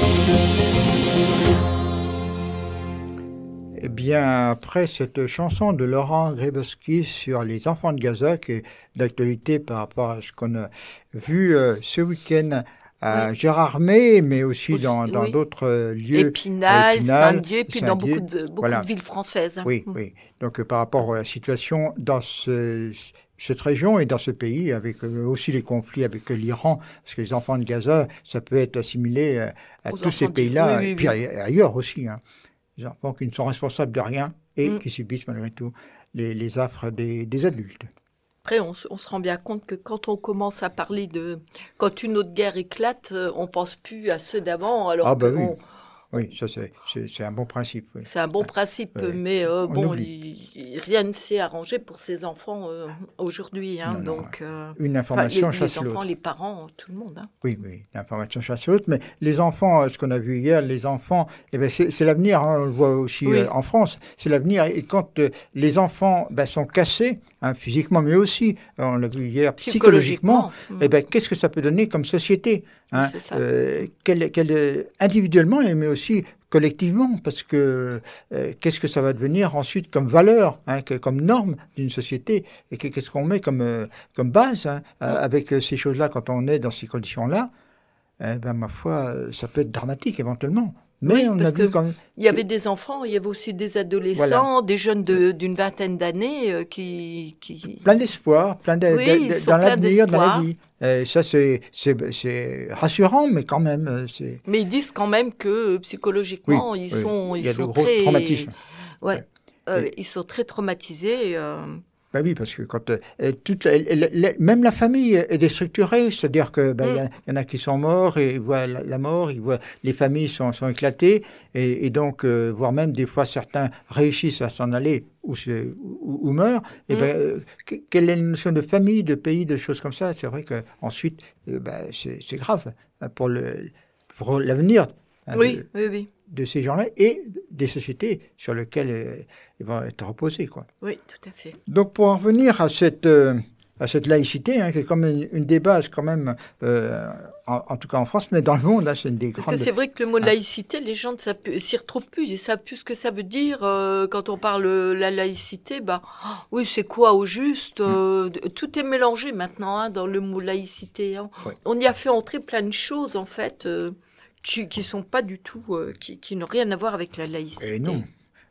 Eh bien, après cette chanson de Laurent Greboski sur les enfants de Gaza, qui est d'actualité par rapport à ce qu'on a vu euh, ce week-end à oui. Gérardmer, mais aussi dans, dans oui. d'autres euh, lieux. Épinal, Épinal Saint-Dié, puis dans beaucoup de, beaucoup voilà. de villes françaises. Hein. Oui, mmh. oui. Donc, euh, par rapport à la situation dans ce, cette région et dans ce pays, avec euh, aussi les conflits avec euh, l'Iran, parce que les enfants de Gaza, ça peut être assimilé euh, à Aux tous ces pays-là, oui, oui, et puis oui. ailleurs aussi, hein. Les enfants qui ne sont responsables de rien et mmh. qui subissent malgré tout les, les affres des, des adultes. Après, on, on se rend bien compte que quand on commence à parler de... Quand une autre guerre éclate, on ne pense plus à ceux d'avant. Alors ah bah que oui. on, Oui, ça c'est, c'est, c'est un bon principe. Oui. C'est un bon principe, oui, mais euh, bon, il, rien ne s'est arrangé pour ces enfants euh, aujourd'hui. Hein, non, donc, non. Euh, Une information les, chasse les enfants, l'autre. Les parents, tout le monde. Hein. Oui, oui, l'information chasse l'autre. Mais les enfants, ce qu'on a vu hier, les enfants, eh ben c'est, c'est l'avenir. Hein, on le voit aussi oui. euh, en France. C'est l'avenir. Et quand euh, les enfants ben, sont cassés, hein, physiquement, mais aussi, on l'a vu hier, psychologiquement, psychologiquement eh ben, qu'est-ce que ça peut donner comme société, hein, oui, euh, quel, quel, individuellement, mais aussi collectivement, parce que euh, qu'est-ce que ça va devenir ensuite comme valeur, hein, que, comme norme d'une société, et que, qu'est-ce qu'on met comme, euh, comme base hein, euh, avec euh, ces choses-là quand on est dans ces conditions-là, eh ben, ma foi, ça peut être dramatique éventuellement. Mais oui, on parce a vu quand même... Il y avait des enfants, il y avait aussi des adolescents, voilà. des jeunes de, d'une vingtaine d'années euh, qui, qui... Plein d'espoir, plein de, oui, de, de, dans l'avenir, dans la vie. Et ça, c'est, c'est, c'est rassurant, mais quand même... C'est... Mais ils disent quand même que psychologiquement, oui, ils oui. sont, ils il y a sont de gros très... traumatismes. Ouais, ouais. Euh, Et... ils sont très traumatisés. Euh... Ben oui, parce que quand euh, toute la, la, la, même la famille est déstructurée, c'est-à-dire que ben, mm. y, y en a qui sont morts et ils voient la, la mort, ils voient les familles sont, sont éclatées et, et donc euh, voire même des fois certains réussissent à s'en aller ou, ou, ou meurent. Et mm. ben euh, quelle est la notion de famille, de pays, de choses comme ça? C'est vrai que ensuite euh, ben, c'est, c'est grave pour le pour l'avenir. Hein, oui, de, oui, oui. de ces gens-là et des sociétés sur lesquelles euh, ils vont être reposés, quoi. Oui, tout à fait. Donc, pour en revenir à cette, euh, à cette laïcité, hein, qui est comme une, une des bases, quand même, euh, en, en tout cas en France, mais dans le monde, hein, c'est une des Parce grandes... que c'est vrai que le mot ah. laïcité, les gens ne s'y retrouvent plus, ils ne savent plus ce que ça veut dire. Euh, quand on parle de la laïcité, bah, oh, oui, c'est quoi au juste euh, mm. Tout est mélangé maintenant hein, dans le mot laïcité. Hein. Oui. On y a fait entrer plein de choses, en fait... Euh, qui qui sont pas du tout, euh, qui, qui n'ont rien à voir avec la laïcité. Et non.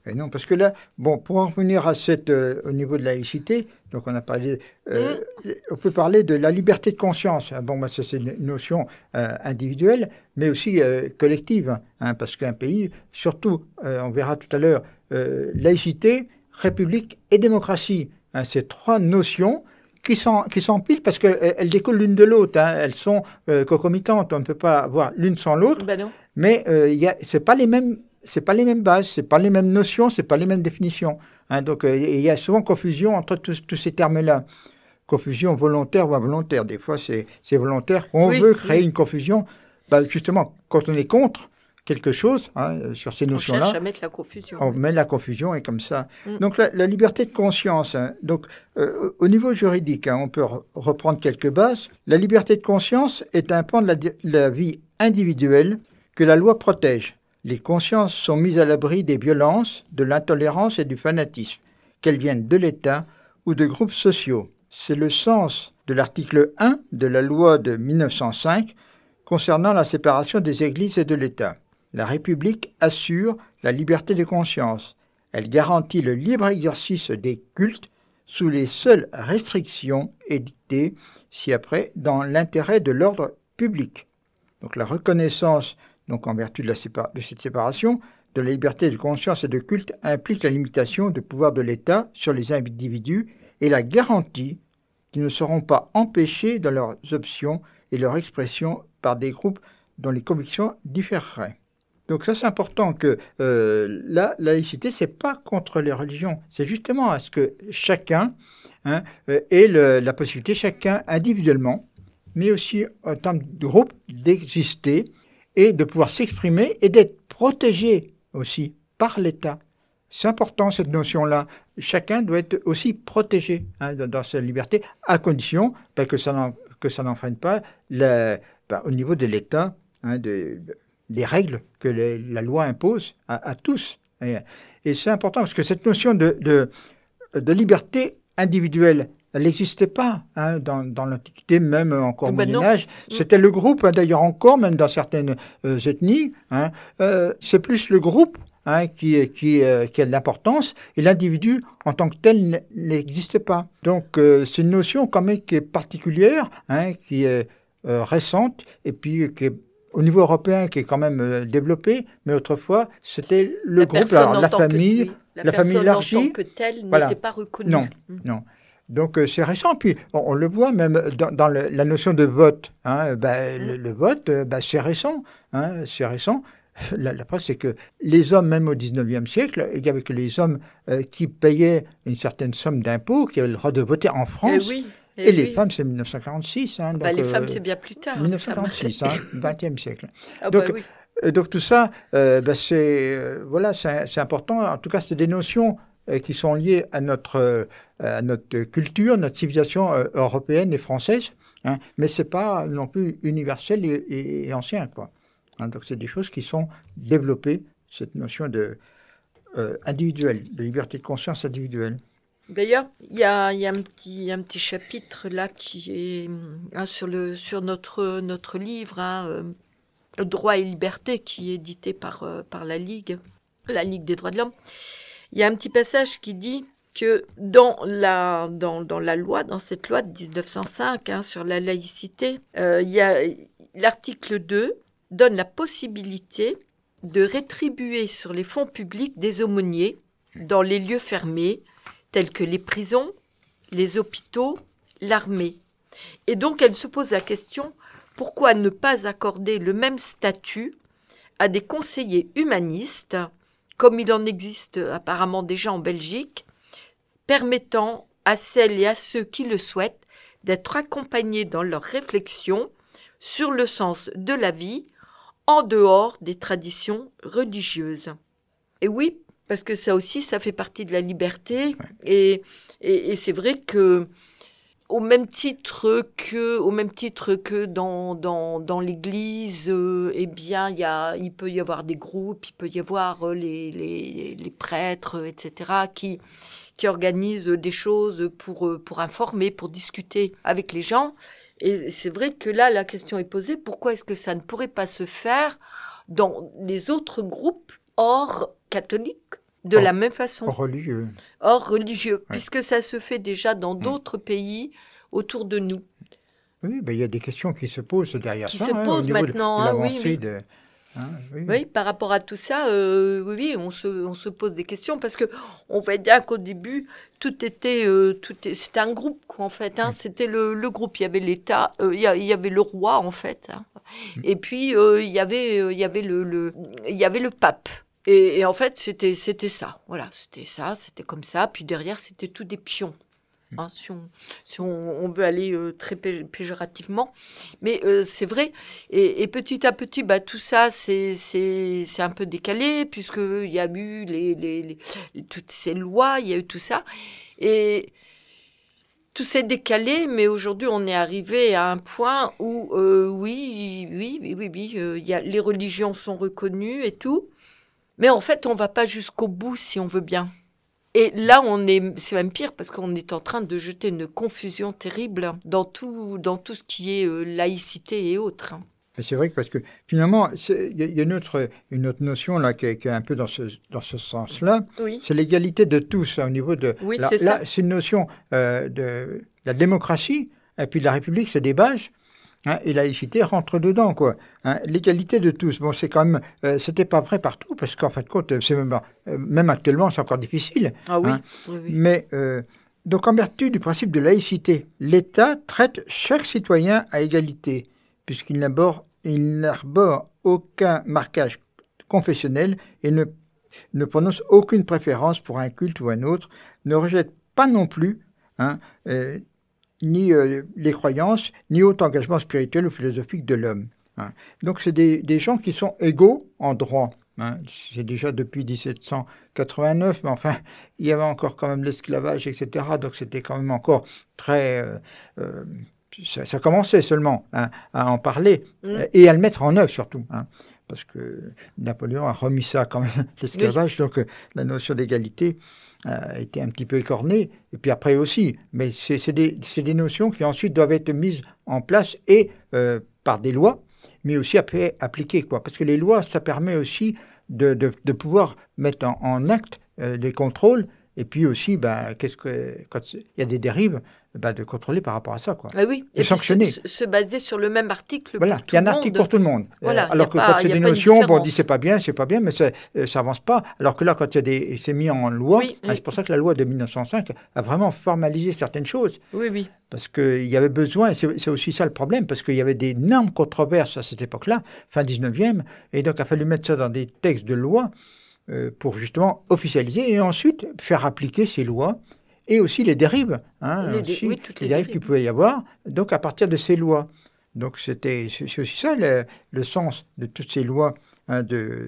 Et non, parce que là, bon, pour en revenir à cette, euh, au niveau de la laïcité, donc on a parlé, euh, mmh. on peut parler de la liberté de conscience. Bon, bah, ça c'est une notion euh, individuelle, mais aussi euh, collective, hein, parce qu'un pays, surtout, euh, on verra tout à l'heure, euh, laïcité, république et démocratie, hein, ces trois notions qui sont qui s'empilent parce qu'elles elles découlent l'une de l'autre, hein, elles sont euh, concomitantes, on ne peut pas avoir l'une sans l'autre, ben non. mais euh, y a, c'est pas les mêmes. C'est pas les mêmes bases, c'est pas les mêmes notions, c'est pas les mêmes définitions. Hein, donc, euh, il y a souvent confusion entre tous, tous ces termes-là. Confusion volontaire ou involontaire. Des fois, c'est, c'est volontaire. On oui, veut créer oui. une confusion. Bah, justement, quand on est contre quelque chose, hein, sur ces notions-là, on cherche à mettre la confusion. On oui. met la confusion et comme ça. Mm. Donc, la, la liberté de conscience. Hein, donc, euh, au niveau juridique, hein, on peut re- reprendre quelques bases. La liberté de conscience est un pan de la, de la vie individuelle que la loi protège. Les consciences sont mises à l'abri des violences, de l'intolérance et du fanatisme, qu'elles viennent de l'État ou de groupes sociaux. C'est le sens de l'article un de la loi de mille neuf cent cinq concernant la séparation des églises et de l'État. La République assure la liberté de conscience. Elle garantit le libre exercice des cultes sous les seules restrictions édictées ci-après dans l'intérêt de l'ordre public. Donc la reconnaissance Donc, en vertu de, la sépa- de cette séparation, de la liberté de conscience et de culte implique la limitation du pouvoir de l'État sur les individus et la garantie qu'ils ne seront pas empêchés dans leurs options et leur expression par des groupes dont les convictions différeraient. Donc ça, c'est important que euh, la, la laïcité, c'est pas contre les religions, c'est justement à ce que chacun hein, euh, ait le, la possibilité, chacun individuellement, mais aussi en termes de groupe, d'exister et de pouvoir s'exprimer et d'être protégé aussi par l'État. C'est important cette notion-là. Chacun doit être aussi protégé hein, dans, dans sa liberté, à condition ben, que ça n'en, que ça n'enfreine pas la, ben, au niveau de l'État hein, de, de, des règles que les, la loi impose à, à tous. Et, et c'est important parce que cette notion de, de, de liberté individuelle, elle n'existait pas hein, dans, dans l'Antiquité, même encore au ben Moyen-Âge. C'était le groupe, hein, d'ailleurs encore, même dans certaines euh, ethnies. Hein, euh, c'est plus le groupe hein, qui, qui, euh, qui a de l'importance, et l'individu en tant que tel n'existe pas. Donc euh, c'est une notion quand même qui est particulière, hein, qui est euh, récente, et puis qui est au niveau européen qui est quand même euh, développé, mais autrefois c'était le la groupe, alors, la famille, que, oui, la, la famille élargie. En tant que telle voilà. n'était pas reconnue. Non, mmh. non. Donc euh, c'est récent, puis on, on le voit même dans, dans le, la notion de vote. Hein, ben, mmh. le, le vote, ben, c'est récent, hein, c'est récent. La, la preuve, c'est que les hommes, même au dix-neuvième siècle, il y avait que les hommes euh, qui payaient une certaine somme d'impôts, qui avaient le droit de voter en France. Et, oui, et, et les oui. femmes, c'est mille neuf cent quarante-six. Hein, donc, bah, les euh, femmes, c'est bien plus tard. mille neuf cent quarante-six, hein, vingtième siècle. Ah, donc, bah, oui. euh, donc tout ça, euh, ben, c'est, euh, voilà, c'est, c'est important. En tout cas, c'est des notions euh, qui sont liées à notre, euh, à notre culture, notre civilisation euh, européenne et française. Hein, mais ce n'est pas non plus universel et, et, et ancien, quoi. Hein, donc, c'est des choses qui sont développées, cette notion de euh, individuelle, de liberté de conscience individuelle. D'ailleurs, il y a, y a un, petit, un petit chapitre là qui est hein, sur, le, sur notre, notre livre, hein, euh, Droit et liberté, qui est édité par, euh, par la Ligue, la Ligue des droits de l'homme. Il y a un petit passage qui dit que dans la, dans, dans la loi, dans cette loi de dix-neuf cent cinq hein, sur la laïcité, euh, il y a l'article deux donne la possibilité de rétribuer sur les fonds publics des aumôniers dans les lieux fermés, tels que les prisons, les hôpitaux, l'armée. Et donc, elle se pose la question, pourquoi ne pas accorder le même statut à des conseillers humanistes, comme il en existe apparemment déjà en Belgique, permettant à celles et à ceux qui le souhaitent d'être accompagnés dans leurs réflexions sur le sens de la vie, en dehors des traditions religieuses. Et oui, parce que ça aussi, ça fait partie de la liberté. Et, et, et c'est vrai que, au même titre que, au même titre que dans, dans, dans l'Église, euh, eh bien, y a, il peut y avoir des groupes, il peut y avoir les, les, les prêtres, et cetera, qui, qui organisent des choses pour, pour informer, pour discuter avec les gens. Et c'est vrai que là, la question est posée, pourquoi est-ce que ça ne pourrait pas se faire dans les autres groupes hors catholiques, de Or, la même façon. Hors religieux. Hors religieux, Ouais. puisque ça se fait déjà dans d'autres mmh. pays autour de nous. Oui, ben, il y a des questions qui se posent derrière qui ça. Qui se hein, posent maintenant, de, de hein, oui, oui. De, hein, oui. Oui, par rapport à tout ça, euh, oui, on se, on se pose des questions parce que on va dire qu'au début, tout était, euh, tout est, c'était un groupe, quoi, en fait. Hein, oui. C'était le, le groupe. Il y avait l'État, euh, il, y a, il y avait le roi, en fait. Hein, oui. Et puis, euh, il y avait, euh, il y avait le, le, il y avait le pape. Et, et en fait, c'était, c'était ça. Voilà, c'était ça, c'était comme ça. Puis derrière, c'était tout des pions. Hein, si on, si on, on veut aller euh, très pé- péjorativement. Mais euh, c'est vrai. Et, et petit à petit, bah, tout ça, c'est, c'est, c'est un peu décalé, puisqu'il y a eu les, les, les, toutes ces lois, il y a eu tout ça. Et tout s'est décalé, mais aujourd'hui, on est arrivé à un point où, euh, oui, oui, oui, oui, oui euh, y a, les religions sont reconnues et tout. Mais en fait, on ne va pas jusqu'au bout, si on veut bien. Et là, on est, c'est même pire parce qu'on est en train de jeter une confusion terrible dans tout, dans tout ce qui est euh, laïcité et autres. Et c'est vrai que parce que finalement, il y, y a une autre, une autre notion là qui est, qui est un peu dans ce, dans ce sens-là. Oui. C'est l'égalité de tous hein, au niveau de. Oui, la, c'est là, ça. C'est une notion euh, de la démocratie et puis de la République, c'est des bases. Hein, et la laïcité rentre dedans, quoi. Hein, l'égalité de tous. Bon, c'est quand même, euh, c'était pas vrai partout, parce qu'en fin de compte, c'est même, euh, même actuellement, c'est encore difficile. Ah oui. Hein. Oui, oui. Mais euh, donc, en vertu du principe de laïcité, l'État traite chaque citoyen à égalité, puisqu'il n'arbore, il n'arbore aucun marquage confessionnel et ne, ne prononce aucune préférence pour un culte ou un autre, ne rejette pas non plus. Hein, euh, ni euh, les croyances, ni autre engagement spirituel ou philosophique de l'homme. Hein. Donc, c'est des, des gens qui sont égaux en droit. Hein. C'est déjà depuis dix-sept cent quatre-vingt-neuf, mais enfin, il y avait encore quand même l'esclavage, et cetera. Donc, c'était quand même encore très... Euh, euh, ça, ça commençait seulement hein, à en parler mmh. euh, et à le mettre en œuvre, surtout. Hein, parce que Napoléon a remis ça quand même, l'esclavage. Oui. Donc, euh, la notion d'égalité... a été un petit peu écorné, et puis après aussi. Mais c'est, c'est, des, c'est des notions qui ensuite doivent être mises en place et euh, par des lois, mais aussi après appliquées, quoi. Parce que les lois, ça permet aussi de, de, de pouvoir mettre en, en acte euh, des contrôles, et puis aussi, ben, qu'est-ce que, quand il y a des dérives, ben, de contrôler par rapport à ça, quoi. Ah oui, et, et sanctionner. Se, se baser sur le même article voilà, pour tout le monde. Il y a un article pour tout le monde. Voilà, euh, alors que pas, quand c'est des notions, bon, on dit c'est pas bien, c'est pas bien, mais ça n'avance pas. Alors que là, quand il y a des, c'est mis en loi, oui, hein, oui. c'est pour ça que la loi de mille neuf cent cinq a vraiment formalisé certaines choses. Oui, oui. Parce qu'il y avait besoin, et c'est, c'est aussi ça le problème, parce qu'il y avait d'énormes controverses à cette époque-là, fin dix-neuvième, et donc il a fallu mettre ça dans des textes de loi euh, pour justement officialiser et ensuite faire appliquer ces lois. Et aussi les dérives, hein, les, aussi, oui, les, les dérives qu'il pouvait y avoir, donc à partir de ces lois. Donc c'était, c'est, c'est aussi ça le, le sens de toutes ces lois hein, de,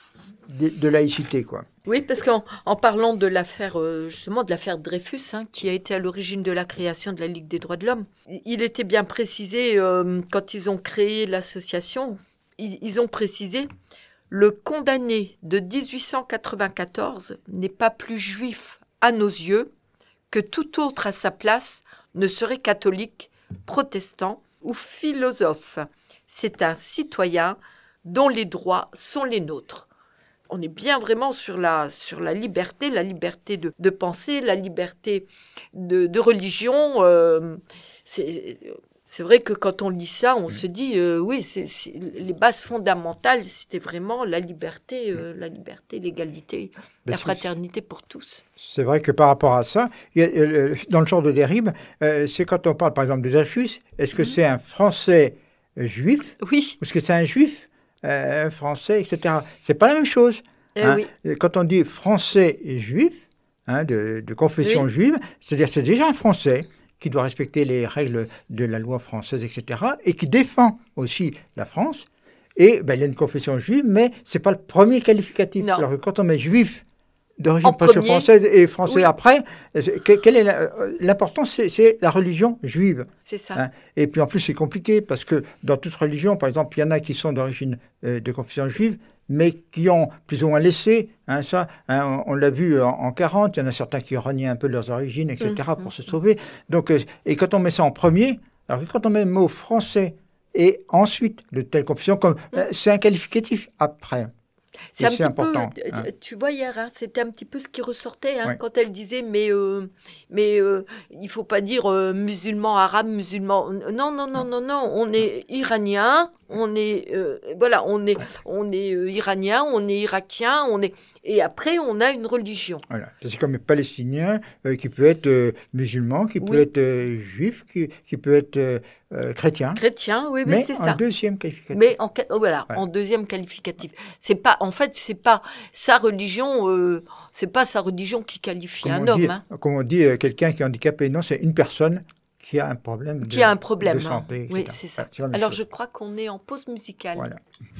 de, de laïcité, quoi. Oui, parce qu'en en parlant de l'affaire, euh, justement, de l'affaire Dreyfus, hein, qui a été à l'origine de la création de la Ligue des droits de l'homme, il était bien précisé, euh, quand ils ont créé l'association, ils, ils ont précisé « Le condamné de dix-huit cent quatre-vingt-quatorze n'est pas plus juif à nos yeux que tout autre à sa place ne serait catholique, protestant ou philosophe. C'est un citoyen dont les droits sont les nôtres. » On est bien vraiment sur la, sur la liberté, la liberté de, de penser, la liberté de, de religion. Euh, c'est, c'est vrai que quand on lit ça, on mmh. se dit, euh, oui, c'est, c'est, les bases fondamentales, c'était vraiment la liberté, euh, la liberté, l'égalité, Mais la fraternité pour tous. C'est vrai que par rapport à ça, il y a, euh, dans le genre de dérive, euh, c'est quand on parle par exemple de Dreyfus, est-ce que mmh. c'est un Français euh, juif Oui. Ou est-ce que c'est un juif euh, français, et cetera. C'est pas la même chose. Eh hein. oui. Quand on dit français et juif, hein, de, de confession oui. juive, c'est-à-dire c'est déjà un Français qui doit respecter les règles de la loi française, et cetera, et qui défend aussi la France. Et ben, il a une confession juive, mais c'est pas le premier qualificatif. Non. Alors que quand on met juif d'origine française et français oui. après, quelle est la, l'important, c'est, c'est la religion juive. C'est ça. Hein. Et puis en plus, c'est compliqué parce que dans toute religion, par exemple, il y en a qui sont d'origine euh, de confession juive, mais qui ont plus ou moins laissé, hein, ça, hein, on, on l'a vu en, en quarante, il y en a certains qui renient un peu leurs origines, et cetera, mmh, pour mmh. se sauver. Donc, euh, et quand on met ça en premier, alors que quand on met le mot français et ensuite de telle confession, comme, mmh. euh, c'est un qualificatif après. C'est, un c'est petit important. Peu, Hein. Tu vois, hier, hein, c'était un petit peu ce qui ressortait hein, Ouais. quand elle disait, mais, euh, mais euh, il ne faut pas dire euh, musulman, arabe, musulman. Non, non, non, non, non. On est iranien, on est, euh, voilà, on est, on est euh, iranien, on est irakien, on est... et après, on a une religion. Voilà. C'est comme palestinien euh, qui peut être euh, musulman, qui peut Oui. être euh, juif, qui, qui peut être euh, euh, chrétien. Chrétien, oui, mais, mais c'est en ça. deuxième qualificatif. Mais en, ca- oh, voilà, Ouais. en deuxième qualificatif. C'est pas, en fait, c'est pas sa religion, euh, c'est pas sa religion qui qualifie Comme un on homme. dit, hein. comme on dit, euh, quelqu'un qui est handicapé, non, c'est une personne qui a un problème de, Qui a un problème. de santé. hein. Oui, et cetera. c'est ça. Ouais, c'est la même Alors, chose. je crois qu'on est en pause musicale. Voilà.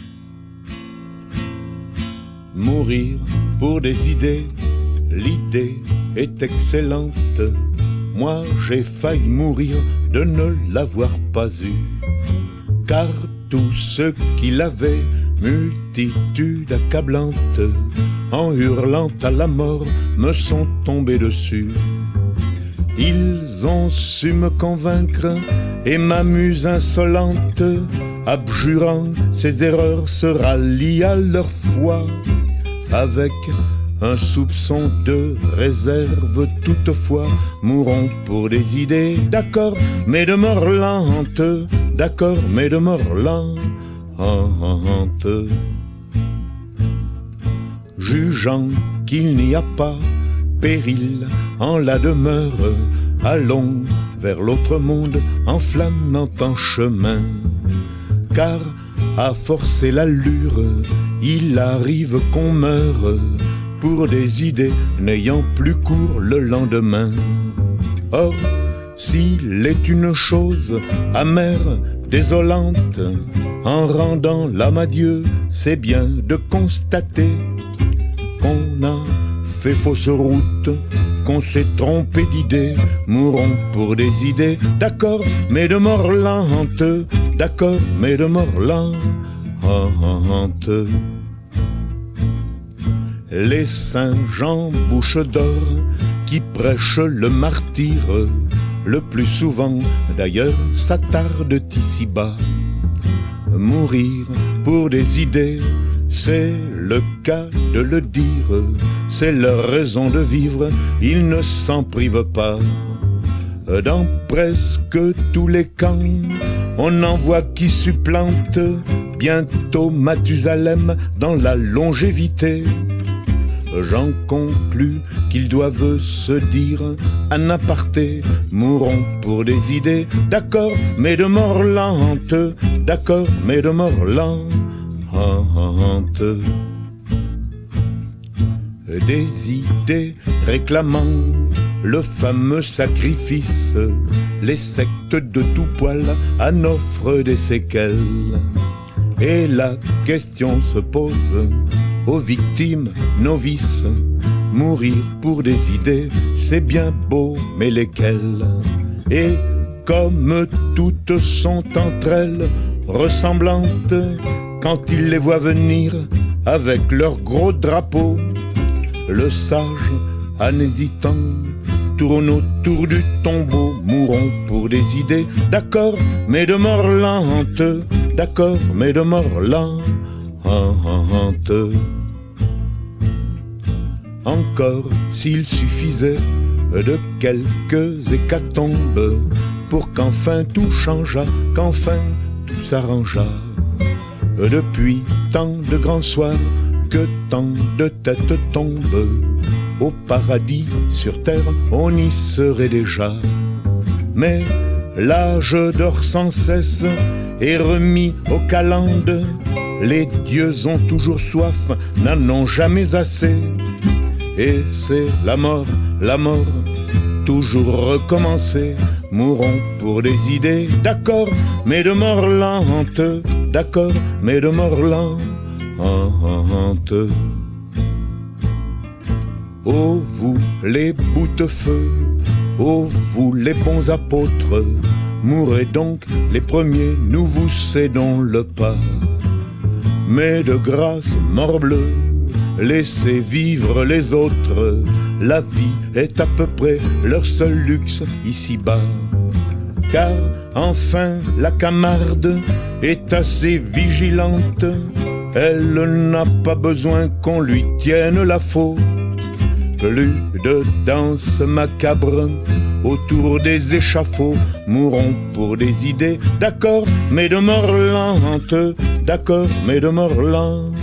Mourir pour des idées, l'idée est excellente. Moi j'ai failli mourir de ne l'avoir pas eu. Car tous ceux qui l'avaient, multitude accablante, en hurlant à la mort, me sont tombés dessus. Ils ont su me convaincre et ma muse insolente, abjurant ses erreurs, se rallie à leur foi. Avec un soupçon de réserve toutefois, mourons pour des idées, d'accord, mais de mort lente, d'accord, mais de mort lente. Jugeant qu'il n'y a pas péril en la demeure, allons vers l'autre monde en flânant en chemin. Car à forcer l'allure, il arrive qu'on meure pour des idées n'ayant plus cours le lendemain. Or, s'il est une chose amère, désolante, en rendant l'âme à Dieu, c'est bien de constater qu'on a fait fausse route, qu'on s'est trompé d'idées. Mourons pour des idées, d'accord, mais de mort lente, d'accord, mais de mort lente. Les saints Jean bouche d'or qui prêchent le martyre, le plus souvent d'ailleurs s'attardent ici-bas. Mourir pour des idées, c'est le cas de le dire, c'est leur raison de vivre, ils ne s'en privent pas. Dans presque tous les camps, on en voit qui supplantent bientôt Mathusalem dans la longévité. J'en conclus qu'ils doivent se dire en aparté, mourons pour des idées, d'accord, mais de mort lente, d'accord, mais de mort lente. Des idées réclamant le fameux sacrifice, les sectes de tout poil en offrent des séquelles. Et la question se pose aux victimes novices, mourir pour des idées, c'est bien beau, mais lesquelles? Et comme toutes sont entre elles ressemblantes, quand ils les voient venir avec leurs gros drapeaux, le sage, en hésitant, tourne autour du tombeau. Mourons pour des idées, d'accord, mais de mort lente, d'accord, mais de mort lente. Encore s'il suffisait de quelques hécatombes pour qu'enfin tout changeât, qu'enfin tout s'arrangeât. Depuis tant de grands soirs que tant de têtes tombent, au paradis sur terre on y serait déjà. Mais l'âge dort sans cesse et remis aux calendes, les dieux ont toujours soif, n'en ont jamais assez. Et c'est la mort, la mort, toujours recommencer. Mourons pour des idées, d'accord, mais de mort lente, d'accord, mais de mort lente. Ô vous les boutefeux, ô vous les bons apôtres, mourrez donc les premiers, nous vous cédons le pas. Mais de grâce, morbleu, laissez vivre les autres, la vie est à peu près leur seul luxe ici-bas. Car enfin la Camarde est assez vigilante Elle n'a pas besoin qu'on lui tienne la faute. Plus de danse macabre autour des échafauds. Mourons pour des idées, d'accord, mais de mort lente. D'accord, mais de mort lente.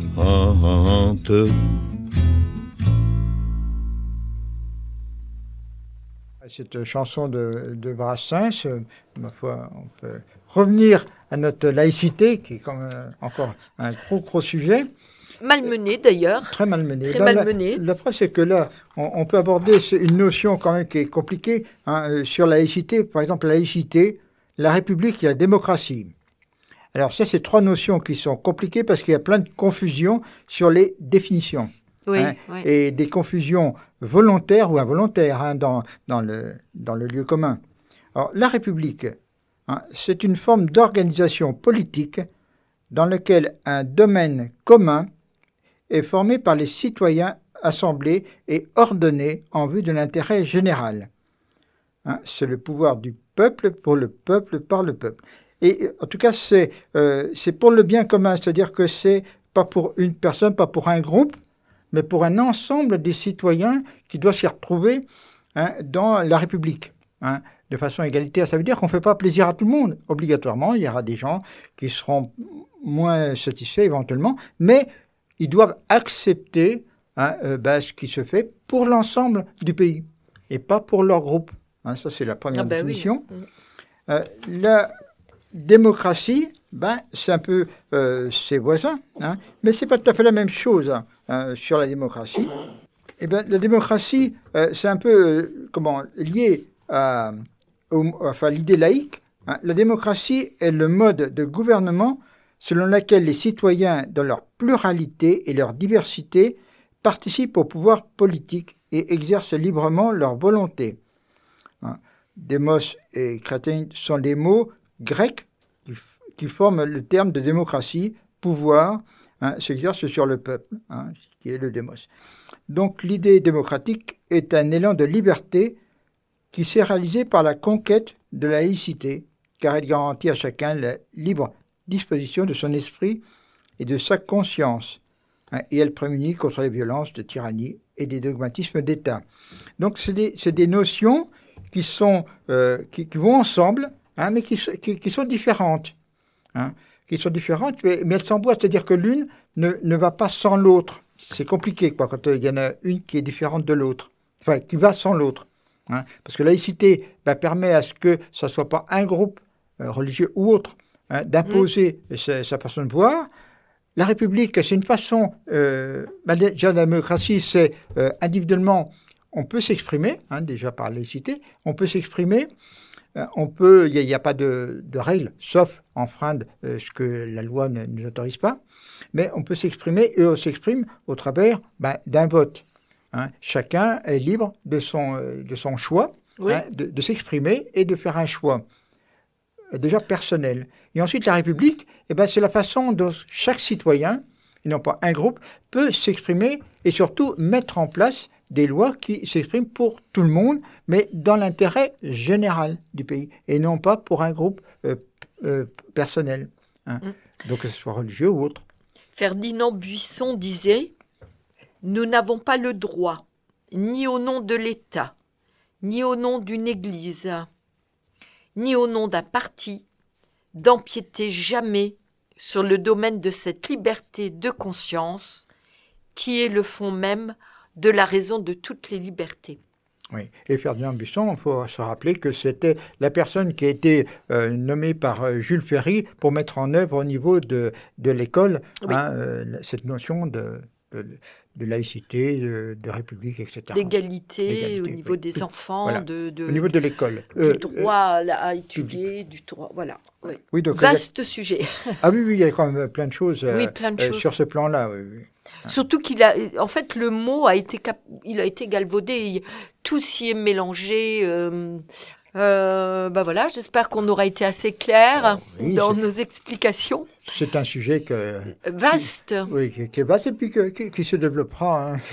Cette chanson de, de Brassens, euh, ma foi, on peut revenir à notre laïcité, qui est quand même encore un gros, gros sujet. Malmené d'ailleurs. Très malmené. Très Ben, malmené. La, la preuve, c'est que là, on, on peut aborder une notion quand même qui est compliquée hein, euh, sur la laïcité. Par exemple, la laïcité, la République et la démocratie. Alors ça, c'est trois notions qui sont compliquées parce qu'il y a plein de confusions sur les définitions. Oui, hein, oui. Et des confusions volontaires ou involontaires hein, dans, dans, le, dans le lieu commun. Alors, la République, hein, c'est une forme d'organisation politique dans laquelle un domaine commun est formé par les citoyens assemblés et ordonnés en vue de l'intérêt général. Hein, c'est le pouvoir du peuple pour le peuple par le peuple. Et en tout cas, c'est, euh, c'est pour le bien commun, c'est-à-dire que c'est pas pour une personne, pas pour un groupe, mais pour un ensemble des citoyens qui doivent s'y retrouver hein, dans la République, hein, de façon égalitaire. Ça veut dire qu'on ne fait pas plaisir à tout le monde. Obligatoirement, il y aura des gens qui seront moins satisfaits éventuellement, mais ils doivent accepter hein, euh, ben, ce qui se fait pour l'ensemble du pays, et pas pour leur groupe. Hein, ça, c'est la première Ah ben définition. oui. Euh, la démocratie, ben, c'est un peu euh, ses voisins, hein, mais ce n'est pas tout à fait la même chose hein, euh, sur la démocratie. Eh ben, la démocratie, euh, c'est un peu euh, comment, lié à, au, enfin, l'idée laïque. Hein. La démocratie est le mode de gouvernement selon lequel les citoyens, dans leur pluralité et leur diversité, participent au pouvoir politique et exercent librement leur volonté. Hein. Démos et kratein sont des mots grecs qui, f- qui forment le terme de démocratie, pouvoir, hein, s'exerce sur le peuple, hein, qui est le démos. Donc l'idée démocratique est un élan de liberté qui s'est réalisé par la conquête de la laïcité, car elle garantit à chacun la libre disposition de son esprit et de sa conscience, hein, et elle prémunit contre les violences de tyrannie et des dogmatismes d'État. Donc c'est des, c'est des notions qui, sont, euh, qui, qui vont ensemble, hein, mais qui, qui, qui sont différentes. Hein, qui sont différentes, mais, mais elles s'emboîtent, c'est-à-dire que l'une ne, ne va pas sans l'autre. C'est compliqué quoi, quand il y en a une qui est différente de l'autre, enfin qui va sans l'autre. Hein, parce que la laïcité bah, permet à ce que ça ne soit pas un groupe euh, religieux ou autre hein, d'imposer mmh. sa, sa façon de voir. La République, c'est une façon, euh, bah, déjà la démocratie, c'est euh, individuellement, on peut s'exprimer, hein, déjà par la laïcité, on peut s'exprimer, euh, on peut, il n'y a, a pas de, de règles, sauf enfreindre euh, ce que la loi ne nous autorise pas, mais on peut s'exprimer et on s'exprime au travers bah, d'un vote. Hein. Chacun est libre de son, euh, de son choix, oui. hein, de, de s'exprimer et de faire un choix, euh, déjà personnel. Et ensuite, la République, eh ben, c'est la façon dont chaque citoyen, et non pas un groupe, peut s'exprimer et surtout mettre en place des lois qui s'expriment pour tout le monde, mais dans l'intérêt général du pays, et non pas pour un groupe euh, euh, personnel, hein. mm. donc que ce soit religieux ou autre. Ferdinand Buisson disait « Nous n'avons pas le droit, ni au nom de l'État, ni au nom d'une église, ni au nom d'un parti, d'empiéter jamais sur le domaine de cette liberté de conscience qui est le fond même de la raison de toutes les libertés. » Oui, et Ferdinand Buisson, il faut se rappeler que c'était la personne qui a été euh, nommée par euh, Jules Ferry pour mettre en œuvre au niveau de, de l'école oui. hein, euh, cette notion de, de, de laïcité, de, de république, et cetera. D'égalité, D'égalité au niveau oui. des enfants, voilà. de, de, au niveau de l'école. Du euh, droit euh, à étudier, du droit, voilà. Oui. Oui, donc, vaste a... sujet. Ah oui, oui, il y a quand même plein de choses, oui, plein de euh, choses. sur ce plan-là. Oui, oui. Surtout qu'il a, en fait, le mot a été, cap... il a été galvaudé, tout s'y est mélangé. Euh, euh, ben voilà, j'espère qu'on aura été assez clair oh, oui, dans c'est... nos explications. C'est un sujet que vaste. Qui, oui, qui, qui est vaste et puis que, qui, qui se développera. Hein.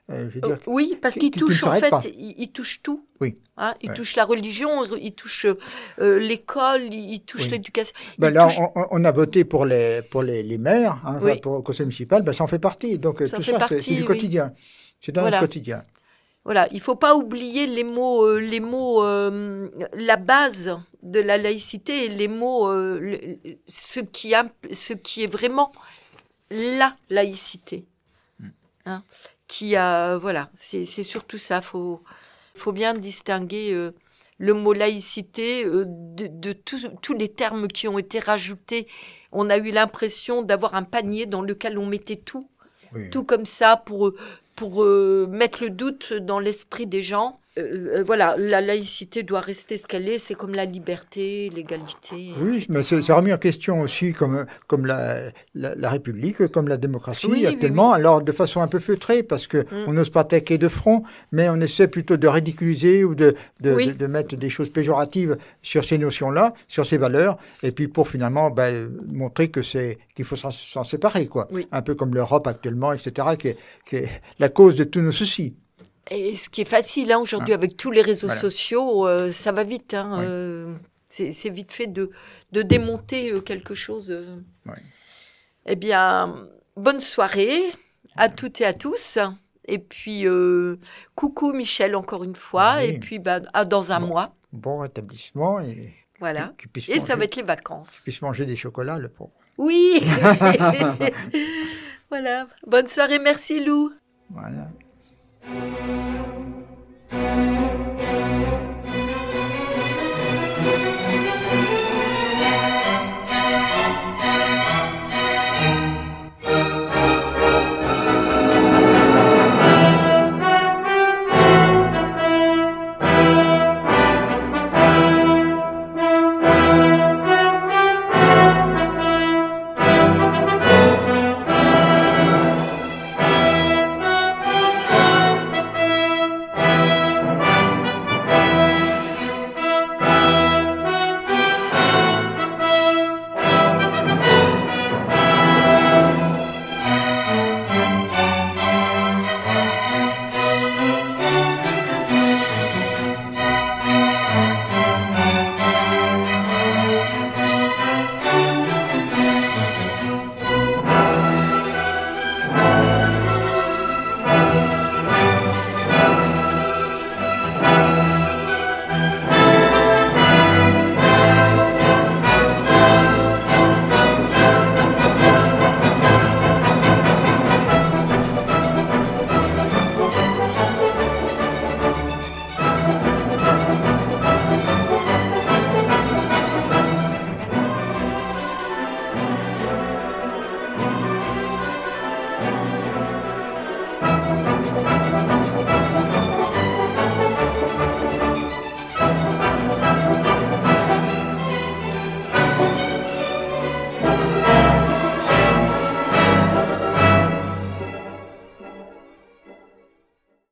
Euh, je veux dire, Euh, oui, parce qui- qu'il qui- qui touche ne en s'arrête fait, pas. il, il touche tout. Oui. Hein, il Ouais. touche la religion, il touche euh, l'école, il, il touche Oui. l'éducation. Ben il là, touche- on, on a voté pour les, pour les, les maires, hein, enfin, Oui. pour le conseil municipal, ben, ça en fait partie. Donc, euh, Ça tout fait ça, c'est- partie, c'est du oui. quotidien. C'est dans Voilà. le quotidien. Voilà, il faut pas oublier les mots, euh, les mots, euh, la base de la laïcité, et les mots, euh, le- ce qui a, ce qui est vraiment la laïcité, hein, qui a, voilà, c'est c'est surtout ça. Faut, faut bien distinguer euh, le mot laïcité euh, de, de tous tous les termes qui ont été rajoutés. On a eu l'impression d'avoir un panier dans lequel on mettait tout. Oui. Tout comme ça pour, pour euh, mettre le doute dans l'esprit des gens. Euh, euh, voilà, la laïcité doit rester ce qu'elle est, c'est comme la liberté, l'égalité. Oui, et cetera. mais c'est c'est remis en question aussi comme, comme la, la, la République, comme la démocratie Oui, oui, actuellement, oui. alors de façon un peu feutrée, parce qu'on Mm. on n'ose pas attaquer de front, mais on essaie plutôt de ridiculiser ou de, de, Oui. de, de mettre des choses péjoratives sur ces notions-là, sur ces valeurs, et puis pour finalement ben, montrer que c'est qu'il faut s'en- s'en séparer, quoi. Oui. Un peu comme l'Europe actuellement, et cetera, qui est, qui est la cause de tous nos soucis. Et ce qui est facile hein, aujourd'hui avec tous les réseaux Voilà. sociaux, euh, ça va vite. Hein, Oui. euh, c'est c'est vite fait de, de démonter euh, quelque chose. euh. Oui. Eh bien, bonne soirée à toutes et à tous. Et puis, euh, coucou Michel encore une fois. Oui. Et puis, bah, à dans un Bon. mois. Bon rétablissement et Voilà. qu'il puisse Et ça manger- va être les vacances. puisse manger des chocolats, le pauvre. Oui. Voilà. Bonne soirée. Merci Lou. Voilà.